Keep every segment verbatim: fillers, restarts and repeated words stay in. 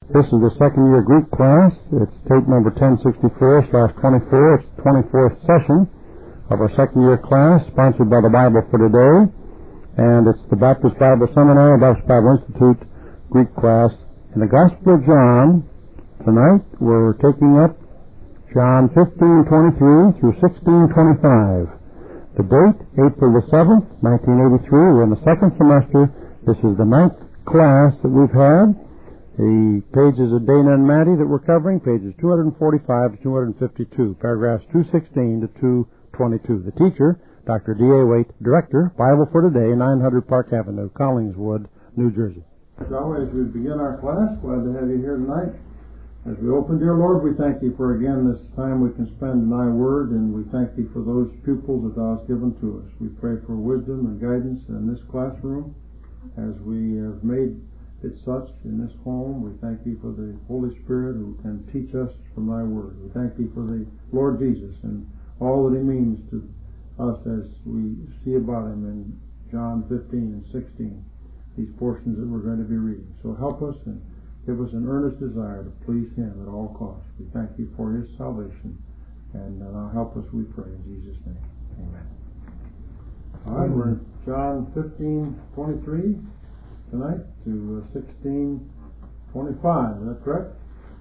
This is the second year Greek class. It's tape number ten sixty-four slash twenty-four. It's the twenty-fourth session of our second year class, sponsored by the Bible for Today. And it's the Baptist Bible Seminary, Baptist Bible Institute Greek class. In the Gospel of John, tonight we're taking up John fifteen twenty-three through sixteen twenty-five. The date, April the seventh, nineteen eighty-three. We're in the second semester. This is the ninth class that we've had. The pages of Dana and Maddie that we're covering, pages two forty-five to two fifty-two, paragraphs two sixteen to two twenty-two. The teacher, Doctor D A Waite, Director, Bible for Today, nine hundred Park Avenue, Collingswood, New Jersey. As always, we begin our class. Glad to have you here tonight. As we open, dear Lord, we thank you for, again, this time we can spend in thy word, and we thank you for those pupils that thou hast given to us. We pray for wisdom and guidance in this classroom as we have made it such in this home. We thank you for the Holy Spirit who can teach us from thy word. We thank you for the Lord Jesus and all that he means to us as we see about him in John fifteen and sixteen, these portions that we're going to be reading. So help us and give us an earnest desire to please him at all costs. We thank you for his salvation, and now help us, we pray, in Jesus' name. Amen. All right, we're in John fifteen twenty-three tonight to uh, sixteen twenty-five. Is that correct?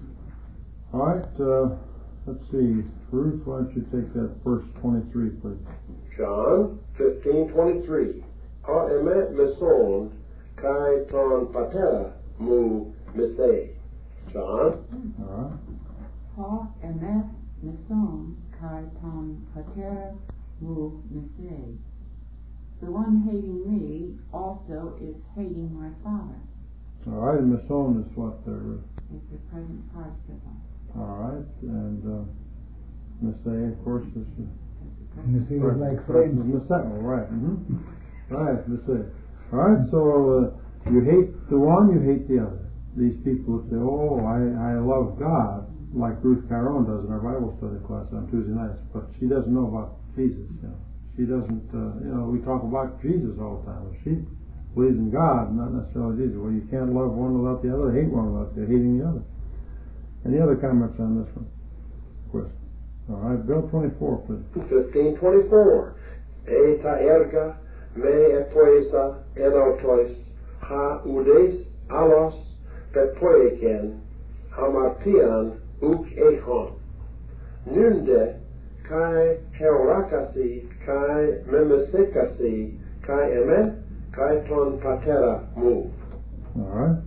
All right. Uh, let's see. Ruth, why don't you take that verse twenty-three, please? John fifteen twenty-three. Ha emet meson kai ton patera mu mesei. John. All right. Ha emet meson kai ton patera mu mesei. The one hating me also is hating my Father. All right, and meson is what there? It's the present participle. All right, and uh, mesei, of course, is the Mesei is like friends. friends. Mesei, right. Mm-hmm. Right, mesei. All right, so uh, you hate the one, you hate the other. These people would say, oh, I, I love God, like Ruth Caron does in our Bible study class on Tuesday nights, but she doesn't know about Jesus, you know. She doesn't, uh, you know, we talk about Jesus all the time. She believes in God, not necessarily Jesus. Well, you can't love one without the other, hate one without the hating the other. Any other comments on this one? Question. All right, Bill twenty-four, please. fifteen twenty-four. Eta erga me etoisa enotois ha udes alos pepoiken hamartian uk echon. Nunde kai heorakasi kai memesekasi kai emet kai ton patera mu. All right.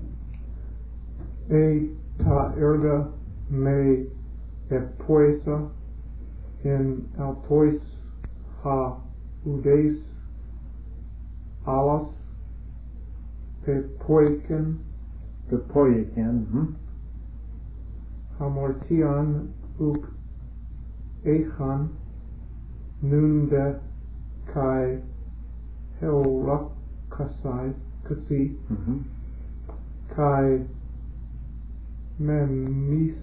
E ta erga me epoisa in altois ha udes alas pepoiken Pepoiken. Mm-hmm. hamortian uk echan nunde kai heorakasai kasi Mm-hmm. kai memis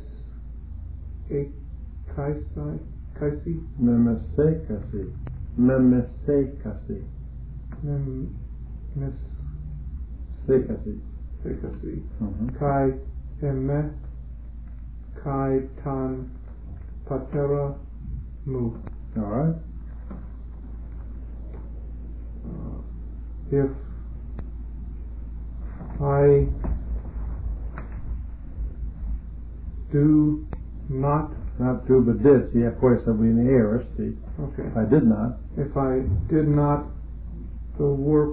ekaisai kaisi Memesekasi. Memesekasi. mem mes Sekasi. sekasi Mm-hmm. kai eme kai tan patera mu. All right. Uh, if I do not, Not do, but did. See, of course, that would be in the aorist. See, okay, if I did not. if I did not the work,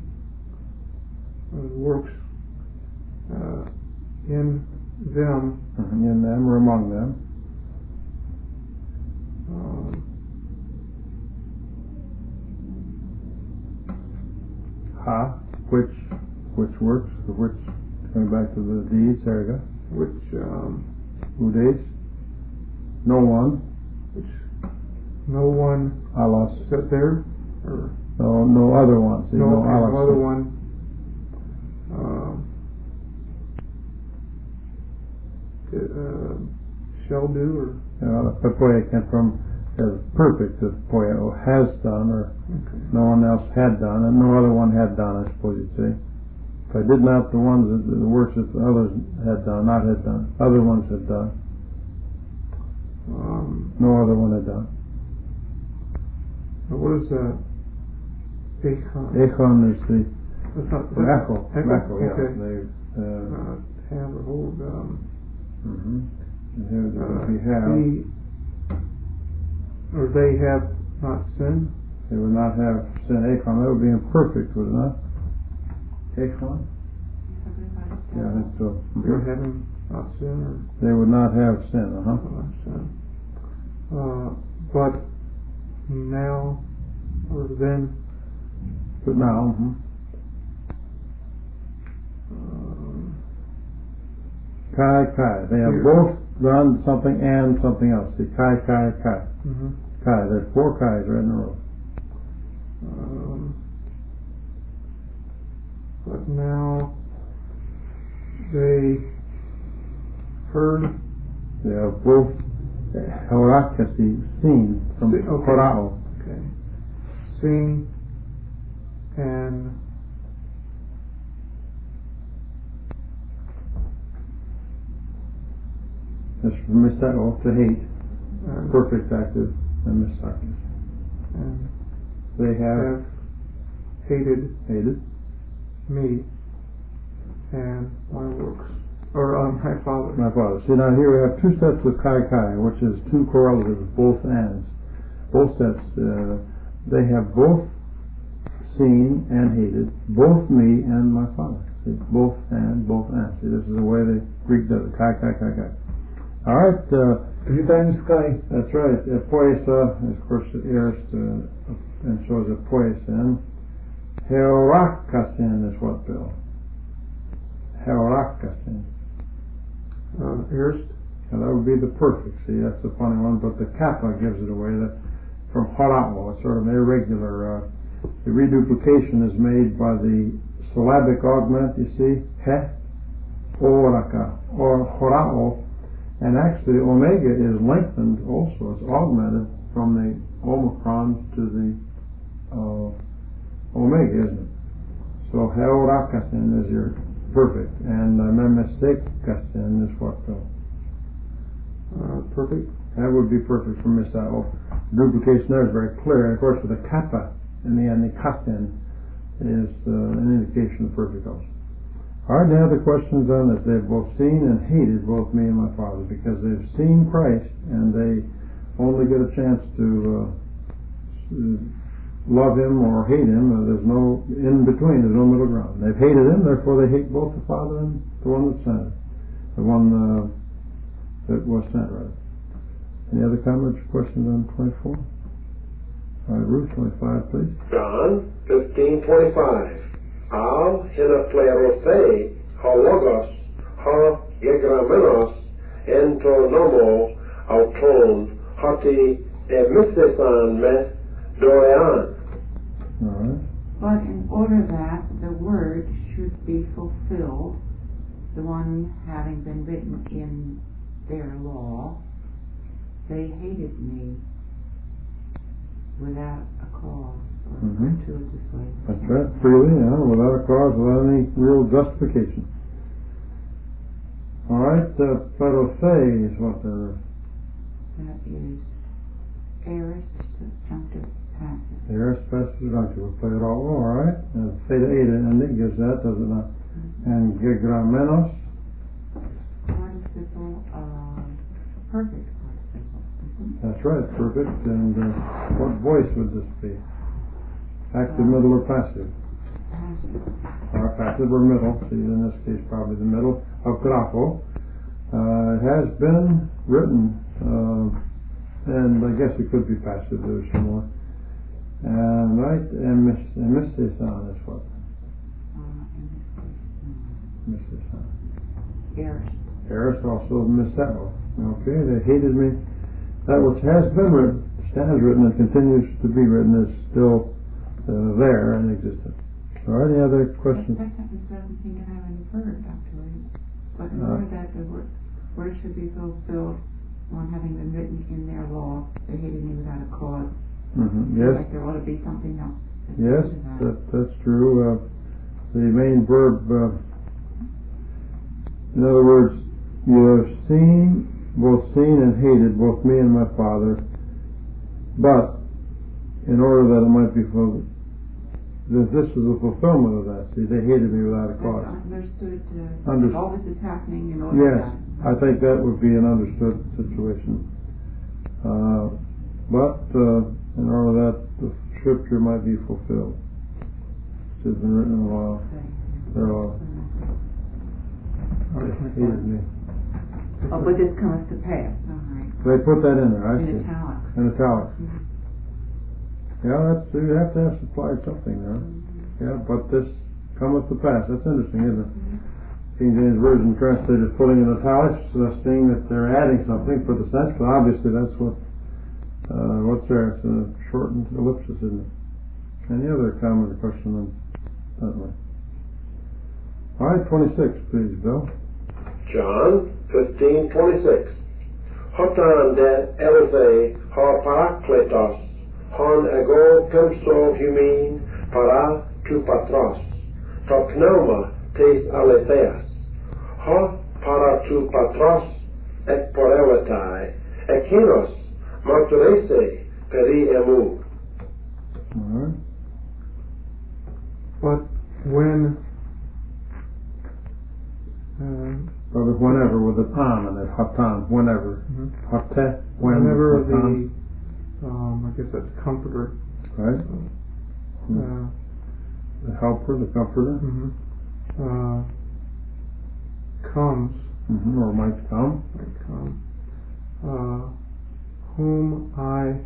uh, works uh, in them, Mm-hmm. In them or among them. um, Ha. Which, which works. The which, going back to the deeds. There you go. which um, Udes. No one. which no one Alos. said there, or No, no other one. See, no, no, no alos. other one um, uh, shall do, or You know, the pepoiken from as perfect as poeo has done, or okay. no one else had done, and no other one had done, I suppose you'd say. If I did not the ones that, the works that the others had done, not had done, other ones had done. Um, no other one had done. What is that? Echon. Echon is the That's not, the echo. echo? Echo, yeah. Okay. They, uh, Uh, have or hold. Um, mm-hmm. Here uh, we have. he, or they have not sinned. They would not have sin. Echon, that would be imperfect, would it not? Echon? Yeah, I think so. Or having not sinned, or They would not have sin, uh-huh. not sinned. Uh, but now, or then, But now, mm-hmm. um, Kai, Kai. They have Here. both done something and something else. See, Kai, Kai, Kai. mhm. Kai. There's four Kais right in a row. um, but now they heard. They have both Horakasi, seen from See, okay. Horao. Okay. Sing and That's from Misao to hate. and, Perfect active and Misakis. and They have have hated hated. me and my works, or um, my father. My father. See, now here we have two sets of Kai Kai, which is two correlatives, both ands. Both sets, uh, they have both seen and hated, both me and my father. See, both and, both and. See, this is the way the Greek does it. Kai, Kai, Kai, Kai. All right. Uh, Three times Kai. that's right. Uh, poesa is, of course, the aorist, uh, and so is a poesen. Heorakasin is what, Bill? Heorakasin. Uh, Erst. Now that would be the perfect. See, that's a funny one, but the kappa gives it away. That from horao, it's sort of an irregular. Uh, the reduplication is made by the syllabic augment. You see, he, oraka, or horao, and actually omega is lengthened also. It's augmented from the omicron to the uh, omega, isn't it? So heorakasin is your perfect, and uh, memesekasin is what though? Uh, perfect. That would be perfect for Misao. Duplication there is very clear. And of course, with the kappa in the end, the kasin is uh, an indication of perfect also. All right, now the questions on this. They've both seen and hated both me and my father because they've seen Christ and they only get a chance to uh, love him or hate him. Uh, there's no in between. There's no middle ground. They've hated him, therefore they hate both the Father and the one that sent him, the one uh, that was sent, right? Any other comments or questions on twenty-four? All right, Ruth, twenty-five, please. John fifteen twenty-five. Al hinaplerosei ha logos ha gegramenos ento nomo auton hati emisesan me doean. All right. But in order that the word should be fulfilled, the one having been written in their law, they hated me without a cause or Mhm. gratuitous way. That's right, freely, you know, without a cause, without any real justification. All right, uh, perosei is what the That is aorist subjunctive passive. the aorist passive subjunctive. We'll play it all. All right, uh, theta eta ending gives that, does it not? And gegramenos. Participle of perfect participle. Mhm. That's right, perfect. And uh, what voice would this be? Active, middle, or passive? Passive. Or passive or middle. See, in this case, probably the middle of grapho. Uh, it has been written, uh, and I guess it could be passive. There's some more. And right, emisesan is what? Uh, and this is, Emisesan. uh, aorist. Aorist also misao. Okay, they hated me. That which has been written, stands written, and continues to be written is still uh, there and existent. All right, any other questions? That sentence doesn't seem to have any further, Doctor Reed. But in Uh, order that the word, word should be fulfilled, one having been written in their law, they hated me without a cause. Mm-hmm. Feel Yes, like there ought to be something else. that's yes, to that. that, that's true. Uh, the main verb, uh, in other words, you have seen, both seen and hated both me and my Father, but in order that it might be fulfilled, this is a fulfillment of that. See, they hated me without a cause. Understood. Uh, Under- all this is happening in order. Yes, that. I think that would be an understood situation. Uh, but uh, in order that the Scripture might be fulfilled, which has been written in the law, their law. They hated me. Oh, but this comes to pass. All right. They put that in there, I In see. italics. In italics. Mhm. Yeah, that's, you have to have supplied something there. Mm-hmm. Yeah, but this cometh to pass. That's interesting, isn't it? Mm-hmm. King James Version translated putting in italics, uh, seeing that they're adding something for the sense, but obviously that's what, uh, what's there? It's a shortened ellipsis, isn't it? Any other comment or question on that one? All right, twenty-six, please, Bill. John fifteen twenty-six. Hotan de elze ha parakletos, hon ego pemso humin para tu patros, to pneuma tes aletheas, ha para tu patros ek porewetai, ekinos marturese peri emu. All right. But when uh, But with whenever, with a tam in it, hatan, whenever. mhm. Hate, when, whenever hatan. the um, I guess that's comforter, Right? uh, The helper, the comforter, mhm, uh, comes, mm-hmm, or might come. might come, uh, whom I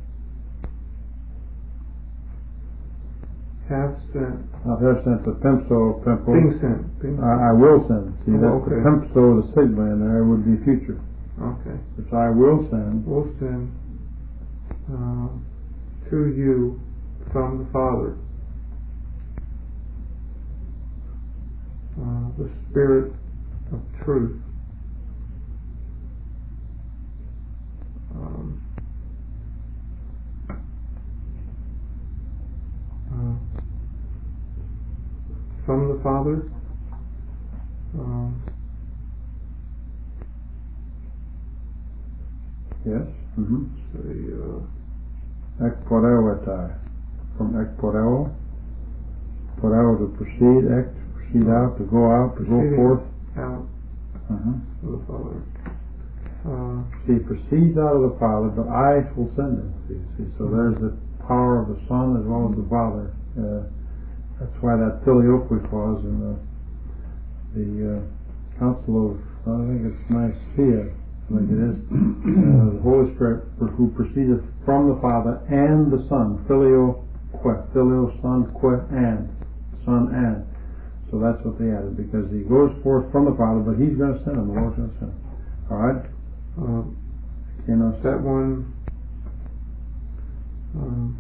have sent, Not have sent the pemso, pempo. being sent, being I, I will send. See, Oh, that's okay. the pemso, the sigma in there would be future. okay, Which I will send. will send uh, to you from the Father uh, the Spirit of truth. Um, uh, from the Father, um, Yes. Mm-hmm. say, uh, Ek poreo etai. From ek poreo. Poreo to proceed, ek to proceed out, to go out, to go proceeding forth. out Uh-huh. of the Father. Uh, See, proceeds out of the Father, but I will send him. See, see, so there's the power of the Son as well as the Father. Uh, that's why that filioque clause in the the uh, Council of, I think it's Nicaea, I think it is, uh, the Holy Spirit who proceedeth from the Father and the Son, filio que, filio son que and, Son and. So that's what they added, because he goes forth from the Father, but he's going to send him, the Lord's going to send him. All right? uh, You know, that one um,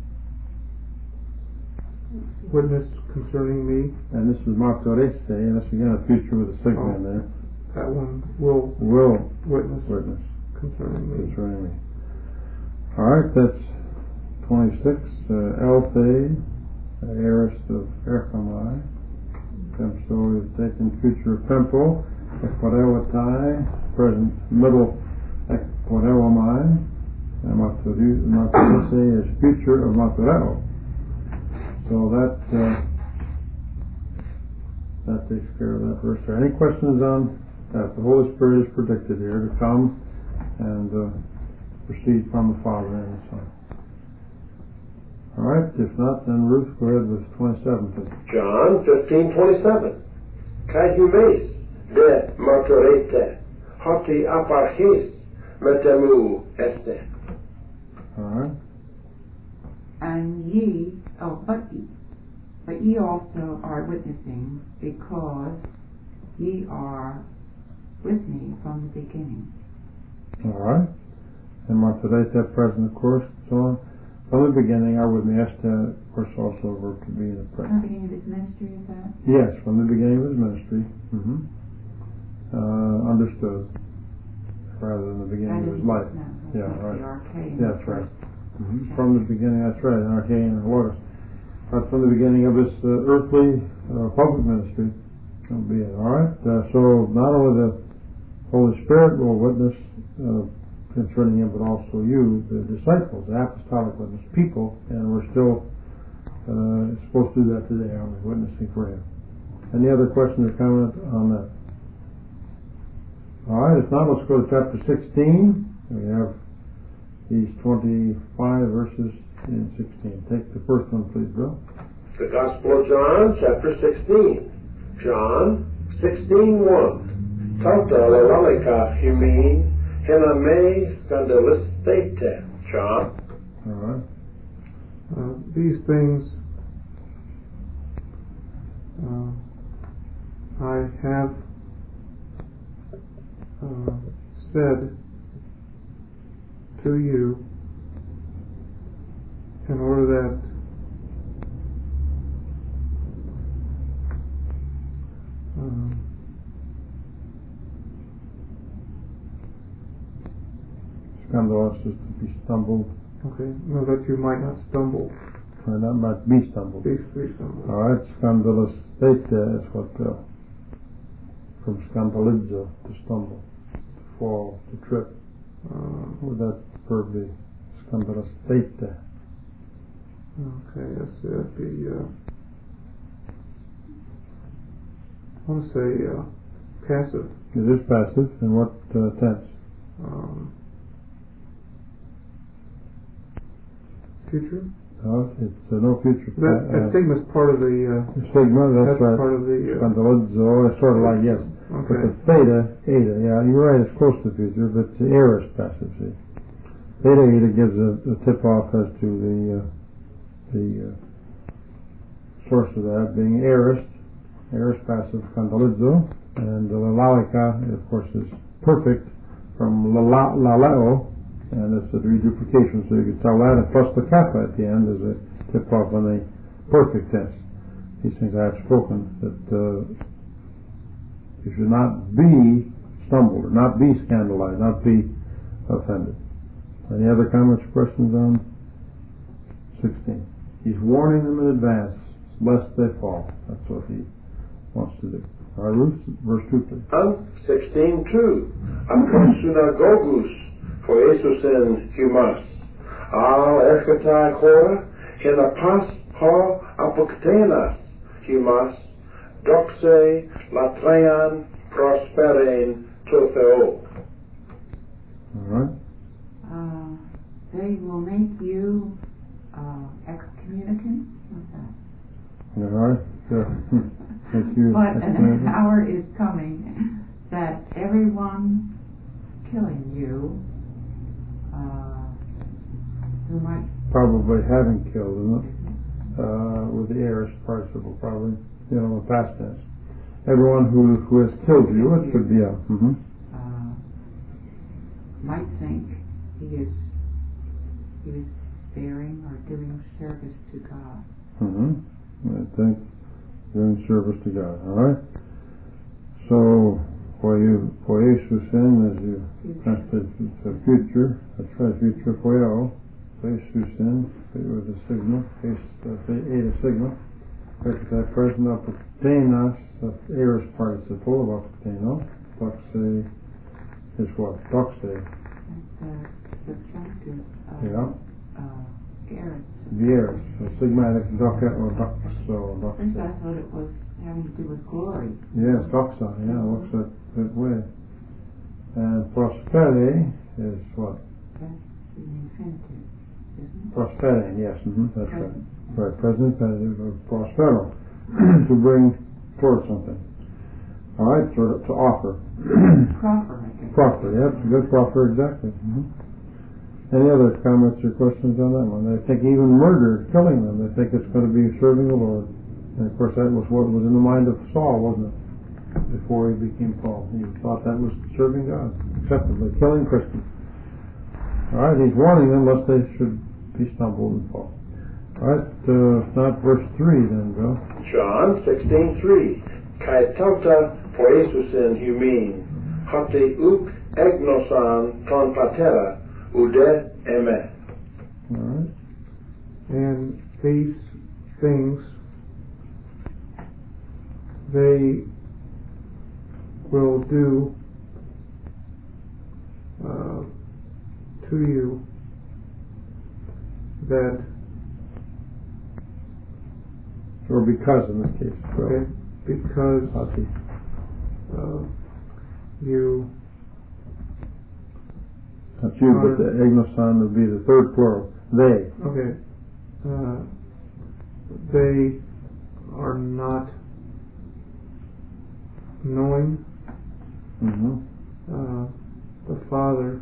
witness concerning me, and this is martorese, and this again a future with a sigma Oh. in there. that one will Will witness witness concerning me. concerning me. All right, that's twenty-six. Uh, Elthe, heiress of Erchamai. So we've taken future of Pempo, Ekporewatai, present middle Ekporewamai, and martorese is future of Martoreo. So that uh, that takes care of that verse there. Any questions on that? The Holy Spirit is predicted here to come and uh, proceed from the Father and the Son. All right. If not, then Ruth, go ahead with twenty-seven. Please. John fifteen twenty-seven. Kai humes de martorete, hoti aparchis metemu este. All right. And ye, oh, but ye, but ye also are witnessing, because ye are with me from the beginning. All right. And martorete, present, of course, so on. From the beginning, are with me. Este, of course, also a verb to be in the From the present. beginning of his ministry, is that? Yes, from the beginning of his ministry. Mm-hmm. Uh, understood. Rather than the beginning of his life. No, Yeah, that's right. the archaic. Yeah, that's right. Mm-hmm. From the beginning, that's right, in Archaean and Logos. But from the beginning of his uh, earthly uh, public ministry will be it. All right. Uh, so not only the Holy Spirit will witness uh, concerning him, but also you, the disciples, the apostolic witness, people, and we're still uh, supposed to do that today, aren't we? Witnessing for him. Any other questions or comment on that? All right. If not, let's go to chapter sixteen. We have these twenty-five verses in sixteen. Take the first one, please, Bill. The Gospel of John, chapter sixteen. John sixteen one. Tauta lelalika humin hena me scandalistete. John. All right. Uh, these things uh, I have uh, said to you in order that um, Scandalous is to be stumbled. okay, no, that you might not stumble. Or not might be stumbled. Be, be stumbled. All right. Scandalistete is what uh, from scandalizo, to stumble, to fall, to trip. Uh, What would that verb be? Scandalistete. okay, let's see, that'd be, uh, I want to say uh, passive. It is passive. In what uh, tense? Um, future? No, it's uh, no future. That, that uh, sigma's part of the, uh, sigma, that's, that's right. part of the, uh, Scandalizo, it's sort of like, yes. But okay. the theta, eta, yeah, you're right, it's close to the future, but the aorist passive, see. Theta, eta gives a, a tip-off as to the uh, the uh, source of that being aorist, aorist passive, scandalizo, and the lalika, of course, is perfect from lala, laleo, and it's a reduplication, so you can tell that, and plus the kappa at the end is a tip-off on the perfect tense. These things I have spoken, that uh, you should not be stumbled, or not be scandalized, not be offended. Any other comments or questions on sixteen? He's warning them in advance, lest they fall. That's what he wants to do. All right, Ruth, verse two, please. John sixteen two. Apos synagogus poesusen humas. Al erchetai chora hena pas ha apoktenas humas doxe latrean prosperein to theo. All right. Uh, they will make you uh, excommunicant. What's that? All right. Uh, thank you. But an hour is coming that everyone killing you, uh, who might Probably having killed, isn't it? Uh, with the aorist participle, probably, you know, in past tense. Everyone who who has killed you, it could be a. Mm-hmm. uh, might think he is he is bearing or doing service to God. Mm-hmm. I think doing service to God. All right. So for you, for Jesus in, as you translate the future, that's right, future for you. For Jesus in, with the sigma, eta sigma. That present apoktenas, the aorist participle of apoktenos. Doxe is what? Doxe. That's uh, subjunctive of Yeah. uh, aorist. The aorist. So sigmatic doxa or doxo. First Doxa. I thought it was having to do with glory. Yes, doxa. Yeah, it looks that, that way. And prospere is what? That's the infinitive, isn't it? Prospering, yes, mm-hmm, that's right. Present. Right, present infinitive of prospero. To bring towards something. All right, to, to offer. Proffer, I guess. Proffer, yep, good proffer, exactly. Mm-hmm. Any other comments or questions on that one? They think even murder, killing them, they think it's going to be serving the Lord. And of course that was what was in the mind of Saul, wasn't it? Before he became Paul. He thought that was serving God, acceptably, killing Christians. All right, he's warning them lest they should be stumbled and fall. All right, uh, not verse three then, Bill. John sixteen three. Kai tauta poesusen humin. Hati uk egnosan ton patera ude emet. All right. And these things they will do uh, to you that, or because in this case, okay, because uh, you. That's you, but the egnoson would be the third plural. They. Okay. Uh, they are not knowing Mm-hmm. uh, the Father.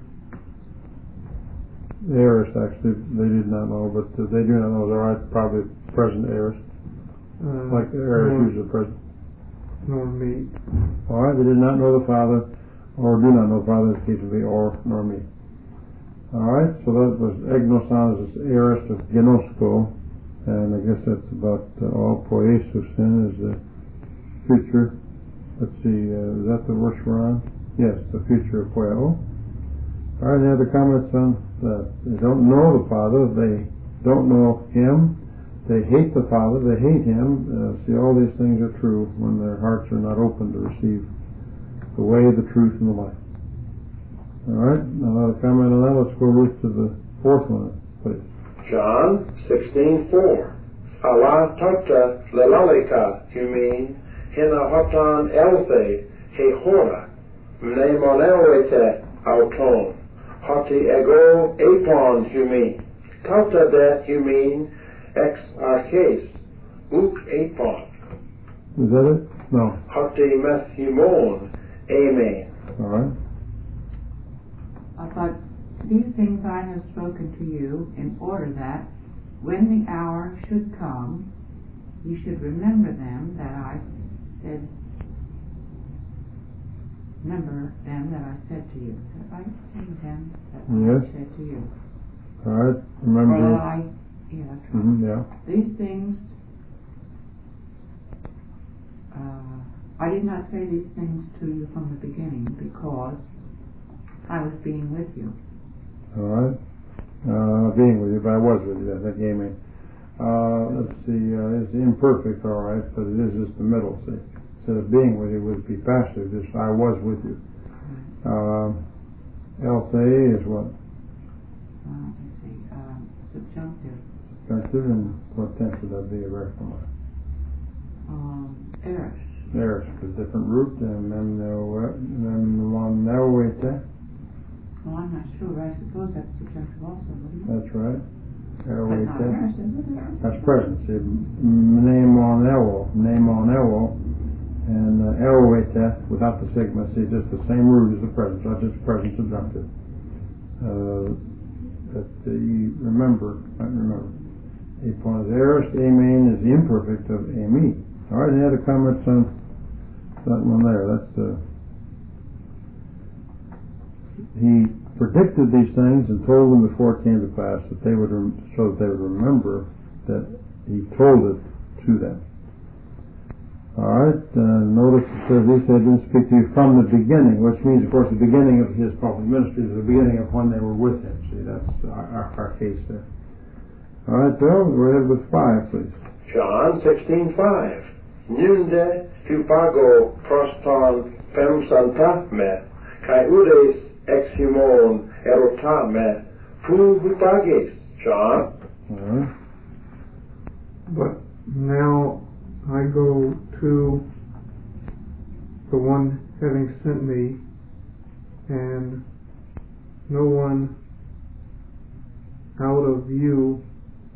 The aorist, actually, they did not know, but uh, they do not know. They're right, probably present aorist. Uh, Like the aorist nor, uses the present. nor me. All right, they did not know the Father, or do not know the Father. In this case would be or nor me. All right, so that was egnoson is aorist of genosko, and I guess that's about uh, all. Poiesusin is the future. Let's see, uh, is that the verse we're on? Yes, the future of poieo. All right, any other comments on that? They don't know the Father. They don't know Him. They hate the Father. They hate Him. Uh, see, all these things are true when their hearts are not open to receive the way, the truth, and the life. All right, now another comment on that. Let's go Ruth to the fourth one, please. John sixteen four. Allah tata lelalika, you mean, hina hotan elthe, he hora, mne monelwete auton, hoti ego apon, you mean. Tata that, you mean, ex arches, uk apon. Is that it? No. Hoti meth humon, amen. All right. But these things I have spoken to you in order that, when the hour should come, you should remember them that I said, remember them that I said to you. Have I said them that Yes. I said to you? All right. Remember. Or I, yeah, that's right. Mm-hmm, yeah. These things, uh, I did not say these things to you from the beginning because I was being with you. All right. Uh, being with you, but I was with you. That gave me. Uh, let's see. Uh, it's imperfect, all right, but it is just the middle. See, instead of being with you, would be passive. Just I was with you. Uh, Elthe is what? Uh, let's see. Um, subjunctive. Subjunctive, and what tense would that be? A reference. Um, Eris. There's a different root, and then memnonewete. Well, I'm not sure, but I suppose that's subjunctive also, wouldn't it? That's right. But not Eris, is it? That's present. See, mnemonewo, mnemonewo, and uh, erowete without the sigma. See, just the same root as the present, not just present subjunctive. Uh, that uh, you remember, I remember. Apon is aorist, amen is the imperfect of ami. All right, any other comments on that one there? That's uh, he predicted these things and told them before it came to pass that they would rem- so that they would remember that he told it to them. All right. Uh, notice it says he said, "Didn't speak to you from the beginning," which means, of course, the beginning of his public ministry is the beginning of when they were with him. See, that's our, our, our case there. All right, Bill. Go ahead with five, please. John sixteen five. Nunde hupago proston fem santa me, kai udes ex humon erota me, fu hupages. John. All right. But now I go to the one having sent me, and no one out of you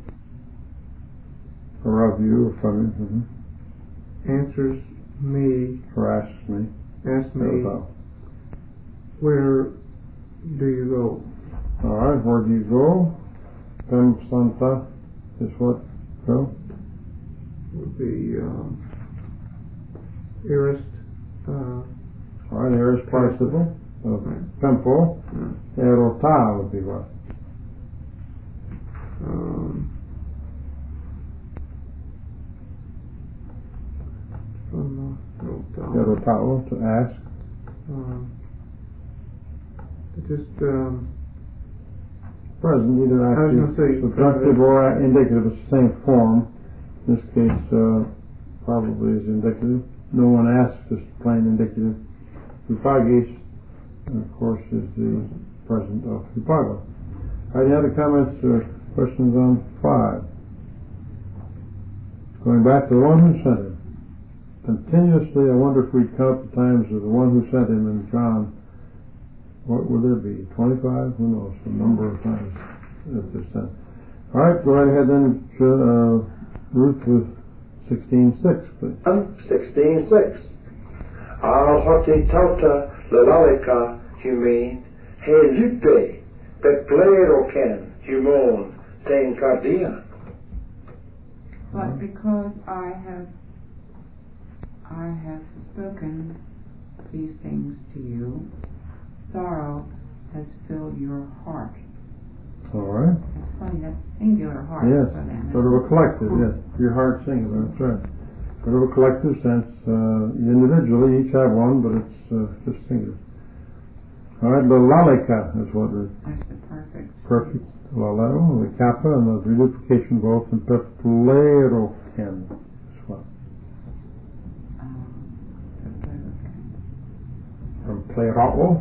Or of you, or from you. Mm-hmm. answers me, Or asks me. asks me, About. where do you go? All right, where do you go? Fem Santa is what? Go? Would be um, aorist. Uh, All right, there is participle. So, Right. tempo. uh, Erota would be what? um, from uh, wrote down. Erotao, to ask. Um, it just um, Present, either I was active, gonna say subjunctive, or indicative. It's the same form. In this case, uh, probably is indicative. no one asks, just plain indicative. Hupagis, of course, is the present of hupago. All right, any other comments or questions on five? Going back to the one who sent him. Continuously, I wonder if we'd count the times of the one who sent him in John. What would there be? twenty-five? Who knows? A number of times that they're sent. All right, go right ahead then, uh, Ruth, with sixteen six, please. sixteen six. Al hoti tauta lelalika humin he lupe pepleroken humon ten cardia. But because I have I have spoken these things to you, sorrow has filled your heart. All right. It's funny, that's singular heart. Yes, for them. sort of a collective, yes. Your heart singular, that's right. Sort of a collective sense. Uh, individually, each have one, but it's uh, just singular. All right, the lalika is what is That's the perfect. perfect. Laleo, the kappa, and the reduplication both in pepleroken as well. Um, pepleroken. From plerao,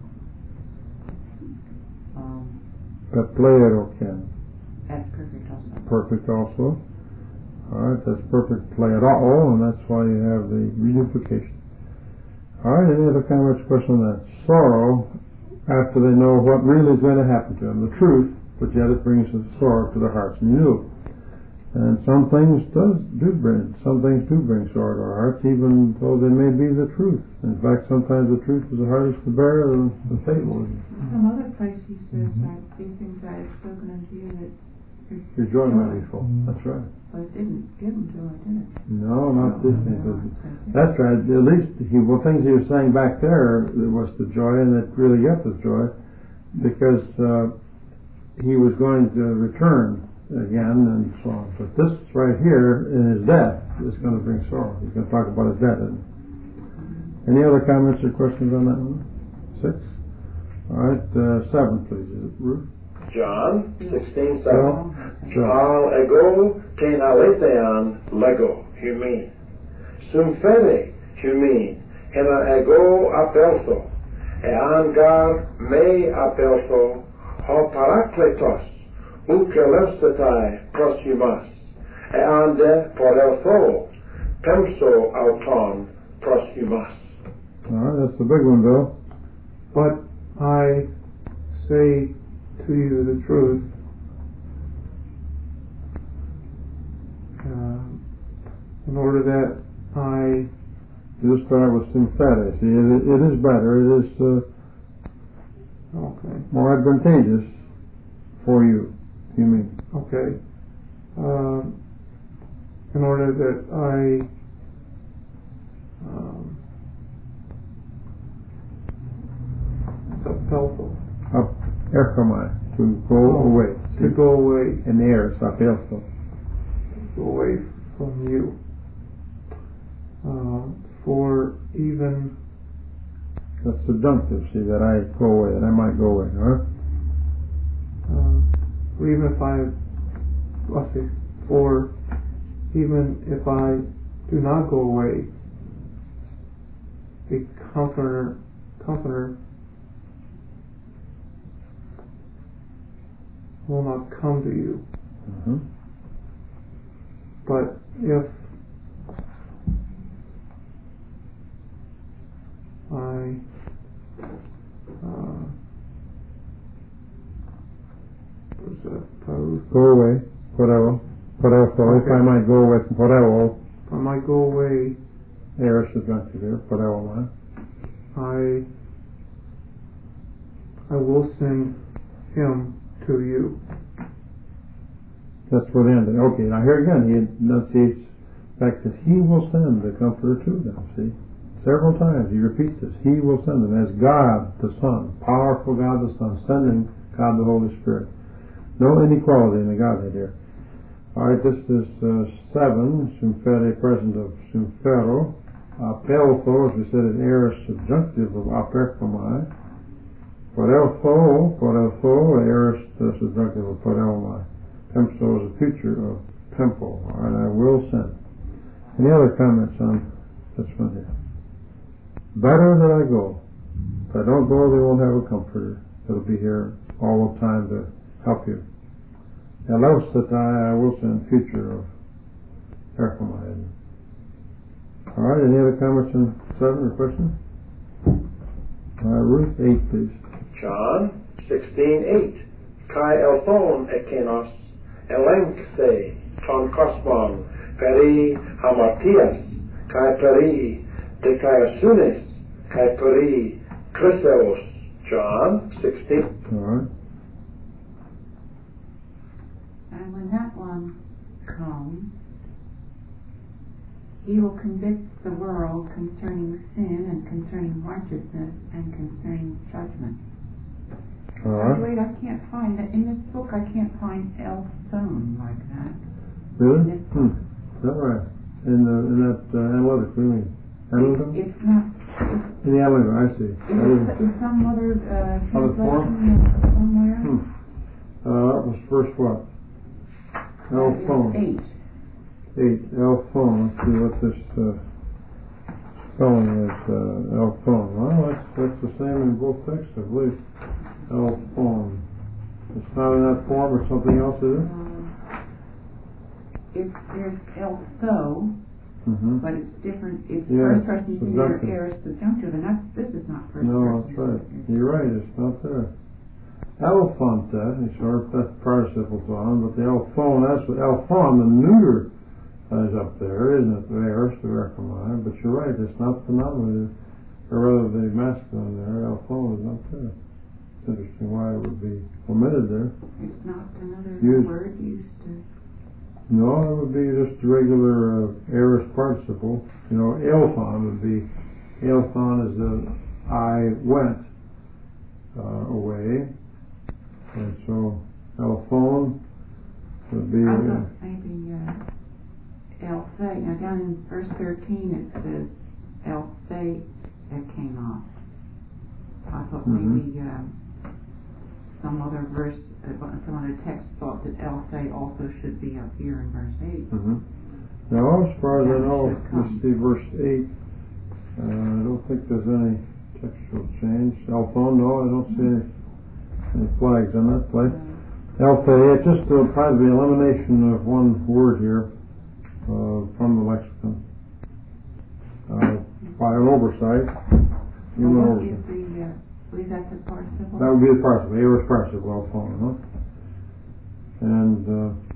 Um, pepleroken. that's perfect also. Perfect also. All right, that's perfect plerao, and that's why you have the reduplication. All right, any other comments, questions on that? Sorrow, after they know what really is going to happen to them, the truth, but yet it brings the sorrow to their hearts. And you knew. And some things does do bring, some things do bring sorrow to our hearts, even though they may be the truth. In fact, sometimes the truth is the hardest to bear than the fable. Some other place he says, I, these things I have spoken unto you that Your joy might be full. That's right. but it didn't give them to her, did it? No, not this thing. That's right. At least he, well, things he was saying back there, there was the joy, and it really got the joy, because uh, he was going to return again and so on. But this right here in his death is going to bring sorrow. He's going to talk about his death. Isn't he? Any other comments or questions on that one? Six? All right, uh, seven, please. Is it Ruth? John sixteen seven. Sure. Al ego ten alethean lego humin. Sum fere humin. Hena ego apelso. Ean gar me apelso. Ho parakletos. Ukelefsetai proshumas. Ean de poreltho. Pemso auton proshumas. All right, that's the big one, Bill. But I say to you the truth, uh, in order that I Just start with sympathetic. See, it, it is better. It is uh, okay more advantageous for you. You mean? okay uh, in order that I um, it's a helpful Up erchomai, to go away. to See? go away In the air, it's apelso. go away from you. Uh, for even That's subjunctive. See, that I go away, that I might go away. Huh? uh, for even if I let's see, for even if I do not go away, a comforter comforter will not come to you. Mm-hmm. But if I uh, what's that? Paru- Go away. Poreo. Poreo. If I might go away from poreo, I might go away. air is subjunctive here. Poreo. I I will send him to you. That's for the end. Okay, now here again, he enunciates the fact that he will send the Comforter to them, see? Several times he repeats this. He will send them as God the Son, powerful God the Son, sending God the Holy Spirit. No inequality in the Godhead here. Alright, this is uh, seven, sumfere, present of sumfero. Apeltho, as we said, is aorist subjunctive of aperchomai. Poreltho, poreltho, aorist uh, subjunctive of porelmai. Pemso is a future of tempo. Alright, I will send. Any other comments on That's funny. Better that I go. If I don't go, they won't have a comforter. It'll be here all the time to help you. And else that I, I will send future of Erchomai. All right, any other comments on seven or questions? All right, Ruth, eight, please. John sixteen eight. Kai elthon ekenos, elengse, ton kosmon, peri hamartias, kai peri dekaiasunes, kai peri chryseos. John sixteen. All right. And when that one comes, he will convict the world concerning sin and concerning righteousness and concerning judgment. All right. Wait, I can't find that in this book. I can't find El Phone like that. Really? This Hmm. Is that right? In, the, in that uh, analytic, what do you mean? Analytic? It, it's not. It's, In the analytic, I see. Is I didn't- it is some other uh, Other form? translation somewhere? Hmm. Uh, that was first what? That El is phone. Eight. Eight. El phone. Let's see what this uh, spelling is. Uh, El phone. Well, that's, that's the same in both texts, I believe. El phone. It's not in that form or something else, is it? Uh, if there's El So, Mm-hmm. but it's different. It's Yeah, first person singular, subjunctive. aorist subjunctive, and that's this is not first No, person. that's right. It's- You're right, it's not there. Elephanta, it's short, that's participle on, but the elphone, that's what elphon, the neuter is up there, isn't it? The aorist, the Erchomai, but you're right, it's not the nominative, or rather the masculine there, elphone is not there. It's interesting why it would be omitted there. It's not another Used. word used to. No, it would be just a regular uh, aorist participle. You know, elphon would be, elphon is the I went uh, away, and so elphone would be. I Uh, thought maybe uh, El Thay. Now down in verse thirteen it says El Thay Ekenos. I thought Mhm. maybe uh, some other verse, uh, some other text thought that El Thay also should be up here in verse eight. mhm. Now, as far as I Yeah, know, it should come. let's see verse eight. Uh, I don't think there's any textual change. Elphone, no, I don't see any, any flags on that place. Uh, Alpha, it's just uh, probably the elimination of one word here uh, from the lexicon uh, by an oversight. Human what oversight. is the, uh, is that the participle? That would be the participle, aorist participle, alphone, huh? And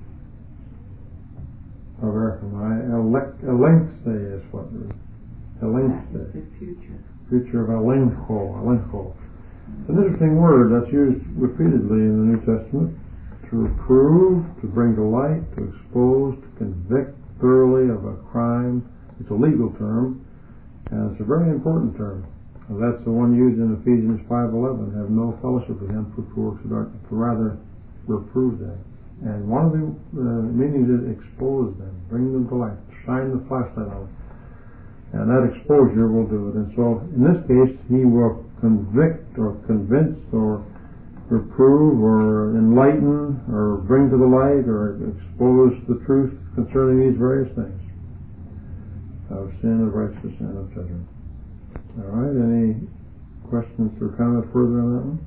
uh, of Erchomai, elengse is what it is. Elengse. That is the future. Future of elencho, elencho. It's an interesting word that's used repeatedly in the New Testament. To reprove, to bring to light, to expose, to convict thoroughly of a crime. It's a legal term, and it's a very important term. And that's the one used in Ephesians five eleven. Have no fellowship with him for works of darkness, but rather reprove them. And one of the uh, meanings is expose them, bring them to light, shine the flashlight on them. And that exposure will do it. And so, in this case, he will convict or convince or reprove or enlighten or bring to the light or expose the truth concerning these various things of sin, of righteousness, and of judgment. All right, any questions or comment further on that one?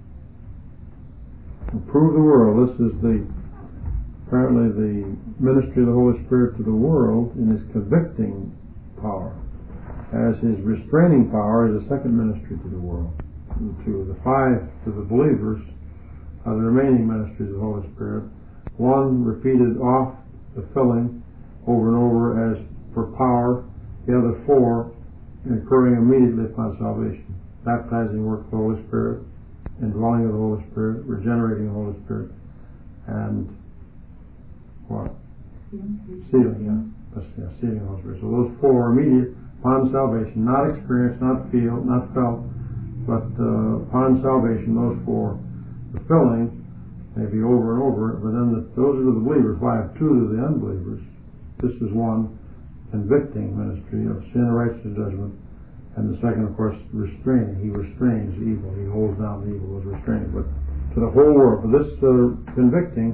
Improve the world. This is the apparently the ministry of the Holy Spirit to the world in his convicting power, as his restraining power is a second ministry to the world. To the five, to the believers, are the remaining ministries of the Holy Spirit. One repeated off the filling over and over as for power. The other four occurring immediately upon salvation. Baptizing work of the Holy Spirit, indwelling of the Holy Spirit, regenerating the Holy Spirit, and what? Sealing, yeah. That's, yeah, sealing the Holy Spirit. So those four are immediate upon salvation, not experienced, not feel, not felt, but uh, upon salvation, those four, the filling, maybe over and over, but then the, those are the believers, why have two to the unbelievers. This is one convicting ministry of sin, righteousness, judgment, and the second, of course, restraining. He restrains evil. He holds down the evil as restraining. But to the whole world. But this uh, convicting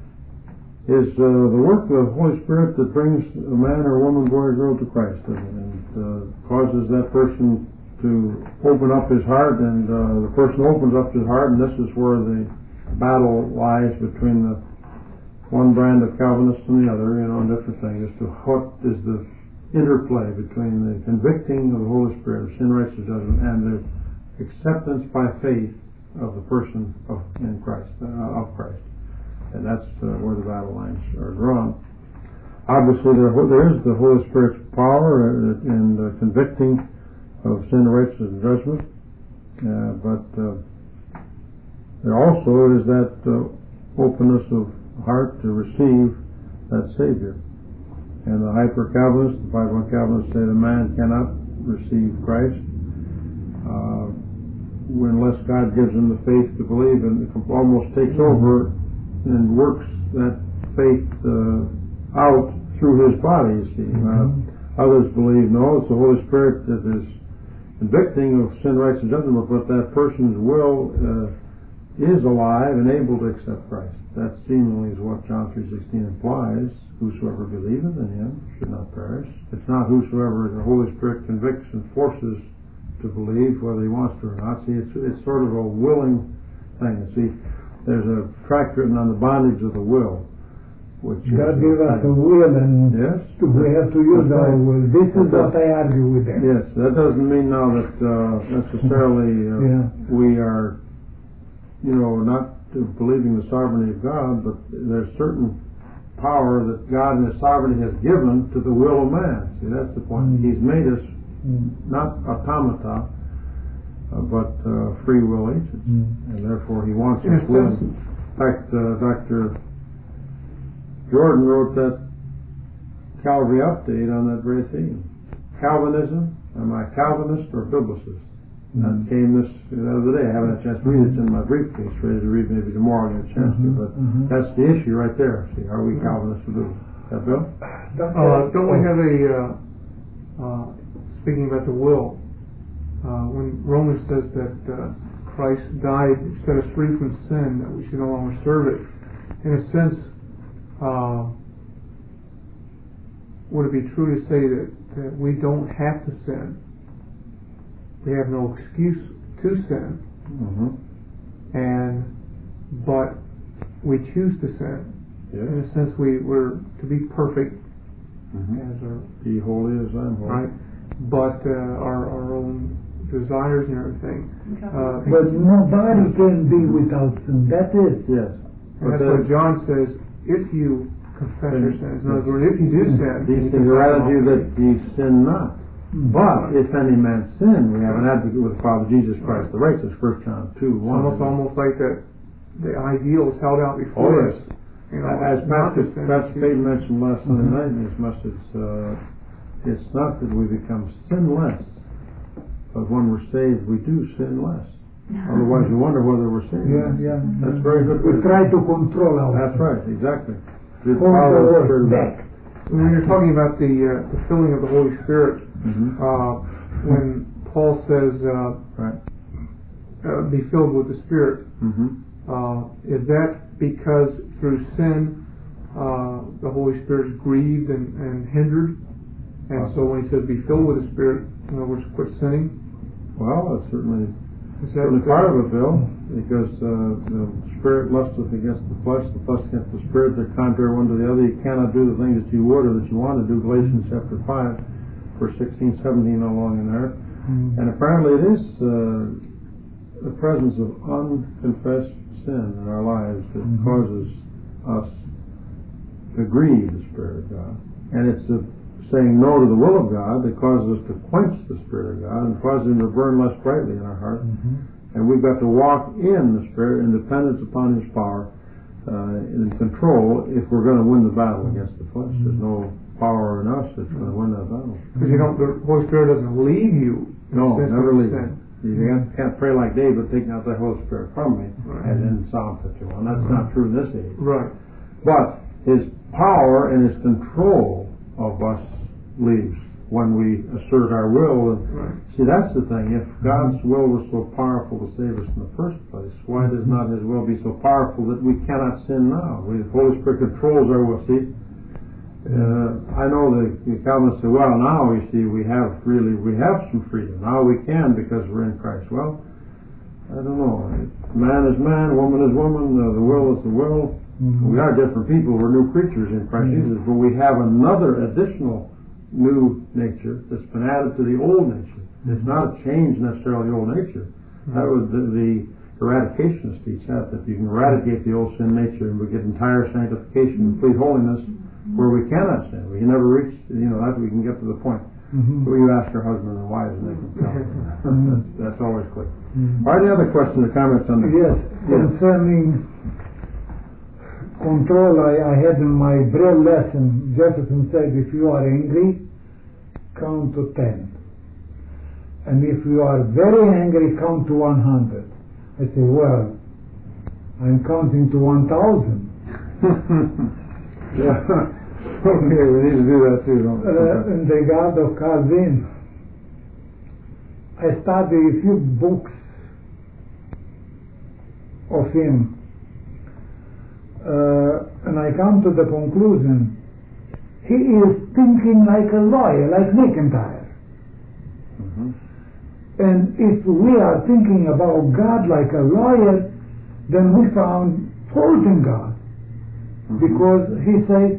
is uh, the work of the Holy Spirit that brings a man or woman, boy or girl to Christ. And uh, causes that person to open up his heart, and uh, the person opens up his heart, and this is where the battle lies between the one brand of Calvinists and the other, you know, and different things, as to what is the interplay between the convicting of the Holy Spirit of sin, righteousness, judgment, and the acceptance by faith of the person of in Christ, uh, of Christ, and that's uh, where the battle lines are drawn. Obviously, there, there is the Holy Spirit's power in uh, convicting of sin, righteousness, and judgment, uh, but uh, there also is that uh, openness of heart to receive that Savior. And the hyper-Calvinists, the five one Calvinists, say the man cannot receive Christ uh, unless God gives him the faith to believe, and it almost takes over and works that faith uh, out through his body, you see. Uh, others believe, no, it's the Holy Spirit that is convicting of sin, rights, and judgment, but that person's will uh, is alive and able to accept Christ. That seemingly is what John three sixteen implies. Whosoever believeth in him should not perish. It's not whosoever the Holy Spirit convicts and forces to believe, whether he wants to or not. See, it's, it's sort of a willing thing. See, there's a tract written on the bondage of the will, which God gave us a will, and yes, to, we have to use our will. This is what I argue with them. Yes, that doesn't mean now that uh, necessarily uh, yeah. we are, you know, not believing the sovereignty of God, but there's certain power that God in His sovereignty has given to the will of man. See, that's the point. Mm. He's made us mm. not automata, uh, but uh, free will agents, mm. and therefore He wants us will. In fact, uh, Doctor Jordan wrote that Calvary update on that very theme. Calvinism, am I Calvinist or Biblicist? Mm-hmm. That came this the other day. I haven't had a chance to read it. It's in my briefcase. Ready to read maybe tomorrow. I'll get a chance mm-hmm. to. But mm-hmm. that's the issue right there. See, are we Calvinists or Biblicist? Is that Bill? Uh, don't we have a uh, uh, speaking about the will? Uh, when Romans says that uh, Christ died to set us free from sin, that we should no longer serve it. In a sense, uh, would it be true to say that, that we don't have to sin? We have no excuse to sin, mm-hmm. and but we choose to sin. Yes. In a sense, we were to be perfect, mm-hmm. as our be holy as I'm holy. Right, but uh, our our own desires and everything. Uh, but nobody can be without sin. That is yes. And that's what John says. If you confess your sins, in other words, if you do sin, these things are added to you that ye sin not. But if any man sin, we have an advocate with the Father, Jesus Christ the righteous. First John two one. Almost, almost like that. The ideal is held out before oh, yes. us. You know, as Pastor Pastor Payton mentioned last Sunday mm-hmm. night in his message, uh, it's not that we become sinless, but when we're saved, we do sin less. Otherwise, you wonder whether we're saved. Yeah, yeah. That's very good. We try to control our. That's right, exactly. The power of the back. When you're talking about the uh, the filling of the Holy Spirit, mm-hmm. uh, when Paul says, uh, right. uh, "Be filled with the Spirit," mm-hmm. uh, is that because through sin uh, the Holy Spirit is grieved and, and hindered, and uh, so when he says, "Be filled with the Spirit," in other words, quit sinning? Well, that's certainly is that certainly part of it, Bill, because uh, the Spirit lusteth against the flesh, the flesh against the Spirit. They're contrary one to the other. You cannot do the things that you would or that you want to do. Galatians chapter five, verse sixteen, seventeen, along in there. Mm-hmm. And apparently it is uh, the presence of unconfessed sin in our lives that mm-hmm. causes us to grieve the Spirit of God. And it's the saying no to the will of God that causes us to quench the Spirit of God and causes Him to burn less brightly in our heart. Mm-hmm. And we've got to walk in the Spirit in dependence upon His power uh, and control if we're going to win the battle against the flesh. Mm-hmm. There's no power in us that's going to win that battle. Because you don't, the Holy Spirit doesn't leave you. No, never leave you. You can't, can't pray like David, taking out the Holy Spirit from me, right. as in Psalm fifty-one. That's right. not true in this age. Right. But His power and His control of us leaves when we assert our will. And right. See, that's the thing. If God's will was so powerful to save us in the first place, why does not His will be so powerful that we cannot sin now? We, the Holy Spirit controls our will. See, Uh, I know the, the Calvinists say, well, now you see we have really, we have some freedom. Now we can because we're in Christ. Well, I don't know. Man is man, woman is woman, uh, the will is the will. Mm-hmm. We are different people. We're new creatures in Christ mm-hmm. Jesus, but we have another additional new nature that's been added to the old nature. It's not a change necessarily of the old nature. Mm-hmm. That was the, the eradicationists teach that, that you can eradicate the old sin nature and we get entire sanctification, complete holiness, where we cannot sin. We can never reach, you know, that we can get to the point. Mm-hmm. So you ask your husband and wives and they can tell. that's, that's always quick. Mm-hmm. All right, any other questions or comments on this? Yes, yes. Concerning control, I, I had in my Braille lesson, Jefferson said, if you are angry, count to ten. And if you are very angry, count to one hundred. I say, well, I'm counting to one thousand. Yeah. Okay, we need to do that too, don't we? Uh, in regard of Calvin, I studied a few books of him, uh, and I come to the conclusion he is thinking like a lawyer, like McIntyre. Mm-hmm. And if we are thinking about God like a lawyer, then we found fault in God. Because he said,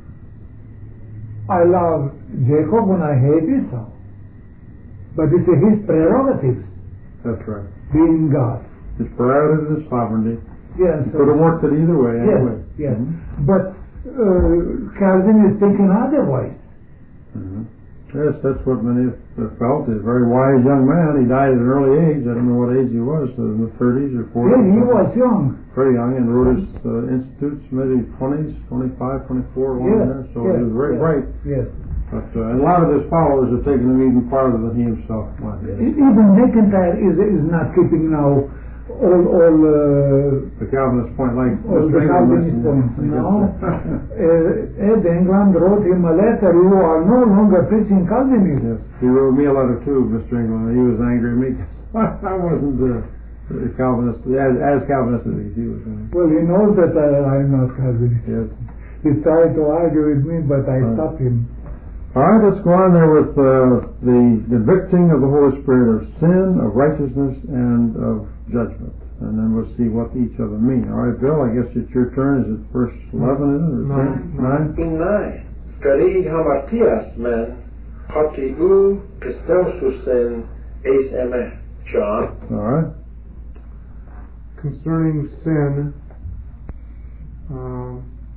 I love Jacob and I hate Esau. But it's his prerogatives. That's right. Being God. His prerogative is sovereignty. Yes. He could have worked it either way, anyway. Yes, yes. Mm-hmm. But uh, Calvin is thinking otherwise. Mm-hmm. Yes, that's what many have felt. He's a very wise young man. He died at an early age. I don't know what age he was, in the thirties or forties. Yes, he was young. Very young, and wrote his uh, institutes, maybe twenties, twenty-five, twenty-four, one yes, there. So yes, he was very yes, bright. Yes. But uh, and a lot of his followers have taken him even farther than he himself went. Even McIntyre is is not keeping now all all uh, the Calvinist point, like all the Calvinist points. No, uh, Ed England wrote him a letter. You are no longer preaching Calvinism. Yes, he wrote me a letter too, Mister England. He was angry at me because I wasn't the. Uh, Calvinist, as, as Calvinist as he was. Well, he knows that I, I'm not Calvinist. Yes. He tried to argue with me, but I right. stopped him. All right, let's go on there with uh, the convicting of the Holy Spirit of sin, of righteousness, and of judgment. And then we'll see what each of them mean. All right, Bill, I guess it's your turn. Is it verse eleven, is it? Or nine. Nine? In nine. Kari hamartias men, hati u pisteususen eis eme. John. All right. Concerning sin, uh,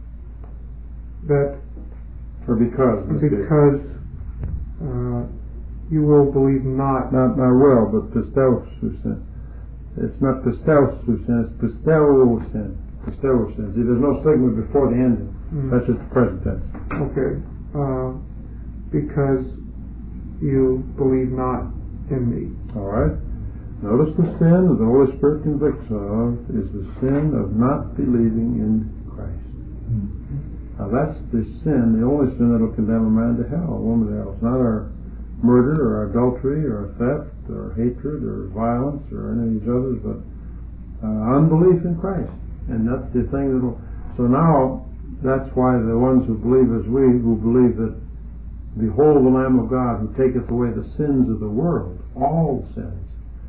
that or because because uh, you will believe not. Not not will, but pisteus sin. It's not pisteus sin. It's pisteus sin. Pisteus sin. See, there's no stigma before the ending. Mm-hmm. That's just the present tense. Okay. Uh, because you believe not in me. All right. Notice the sin that the Holy Spirit convicts of is the sin of not believing in Christ. Mm-hmm. Now that's the sin, the only sin that will condemn a man to hell, a woman to hell. It's not our murder or adultery or theft or hatred or violence or any of these others, but uh, unbelief in Christ. And that's the thing that will... So now, that's why the ones who believe as we, who believe that behold the Lamb of God who taketh away the sins of the world, all sins.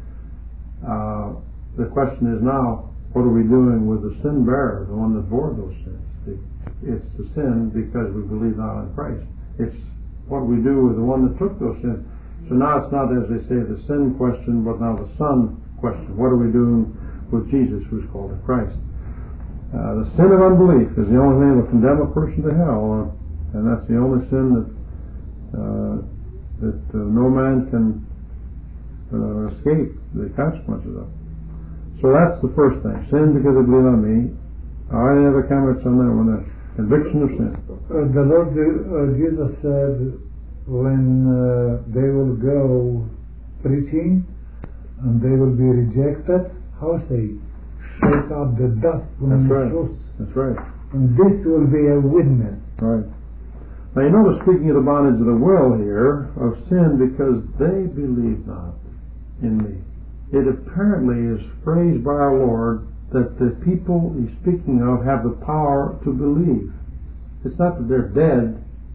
Uh, the question is now, what are we doing with the sin bearer, the one that bore those sins? It's the sin because we believe not in Christ. It's what we do with the one that took those sins. So now it's not, as they say, the sin question, but now the son question. What are we doing with Jesus, who's called a Christ? Uh, the sin of unbelief is the only thing that will condemn a person to hell, uh, and that's the only sin that uh, that uh, no man can Uh, escape the consequences of. So that's the first thing. Sin because I believe on me. All right, any other comments on that one? The conviction of sin. Uh, the Lord uh, Jesus said when uh, they will go preaching and they will be rejected, how say, shake up the dust from That's the right. shoes. That's right. And this will be a witness. Right. Now you notice, speaking of the bondage of the will here, of sin because they believe not in me. It apparently is phrased by our Lord that the people he's speaking of have the power to believe. It's not that they're dead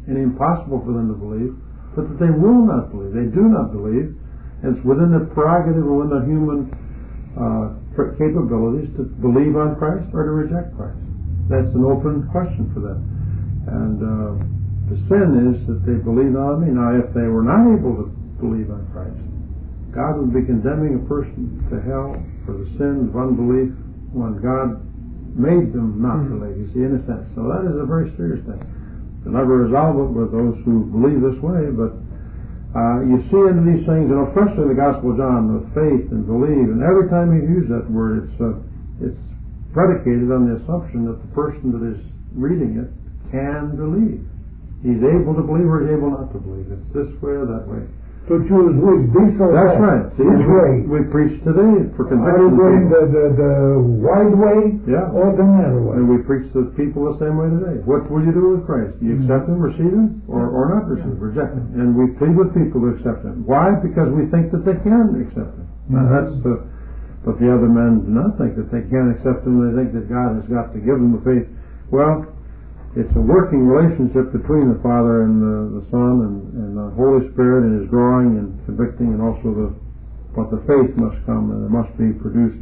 and impossible for them to believe, but that they will not believe. They do not believe. And it's within the prerogative or within the human uh, capabilities to believe on Christ or to reject Christ. That's an open question for them. And uh, the sin is that they believe on me. Now, if they were not able to believe on Christ, God would be condemning a person to hell for the sin of unbelief when God made them not mm-hmm. believe. You see, in a sense. So that is a very serious thing. They'll never resolve it with those who believe this way, but uh, you see into these things, and especially in the Gospel of John, with faith and believe, and every time you use that word, it's uh, it's predicated on the assumption that the person that is reading it can believe. He's able to believe or he's able not to believe. It's this way or that way. To choose which this or That's that. right. See, which we, way? We preach today for conviction. Are you going the, the, the wide way yeah. or the narrow way? And we preach to people the same way today. What will you do with Christ? Do you mm-hmm. accept Him, receive Him, or, or not receive Him, reject Him? And we plead with people to accept Him. Why? Because we think that they can accept Him. Mm-hmm. Now that's the, but the other men do not think that they can accept Him. They think that God has got to give them the faith. Well, it's a working relationship between the Father and the, the Son and, and the Holy Spirit, and His drawing and convicting, and also the but the faith must come, and it must be produced.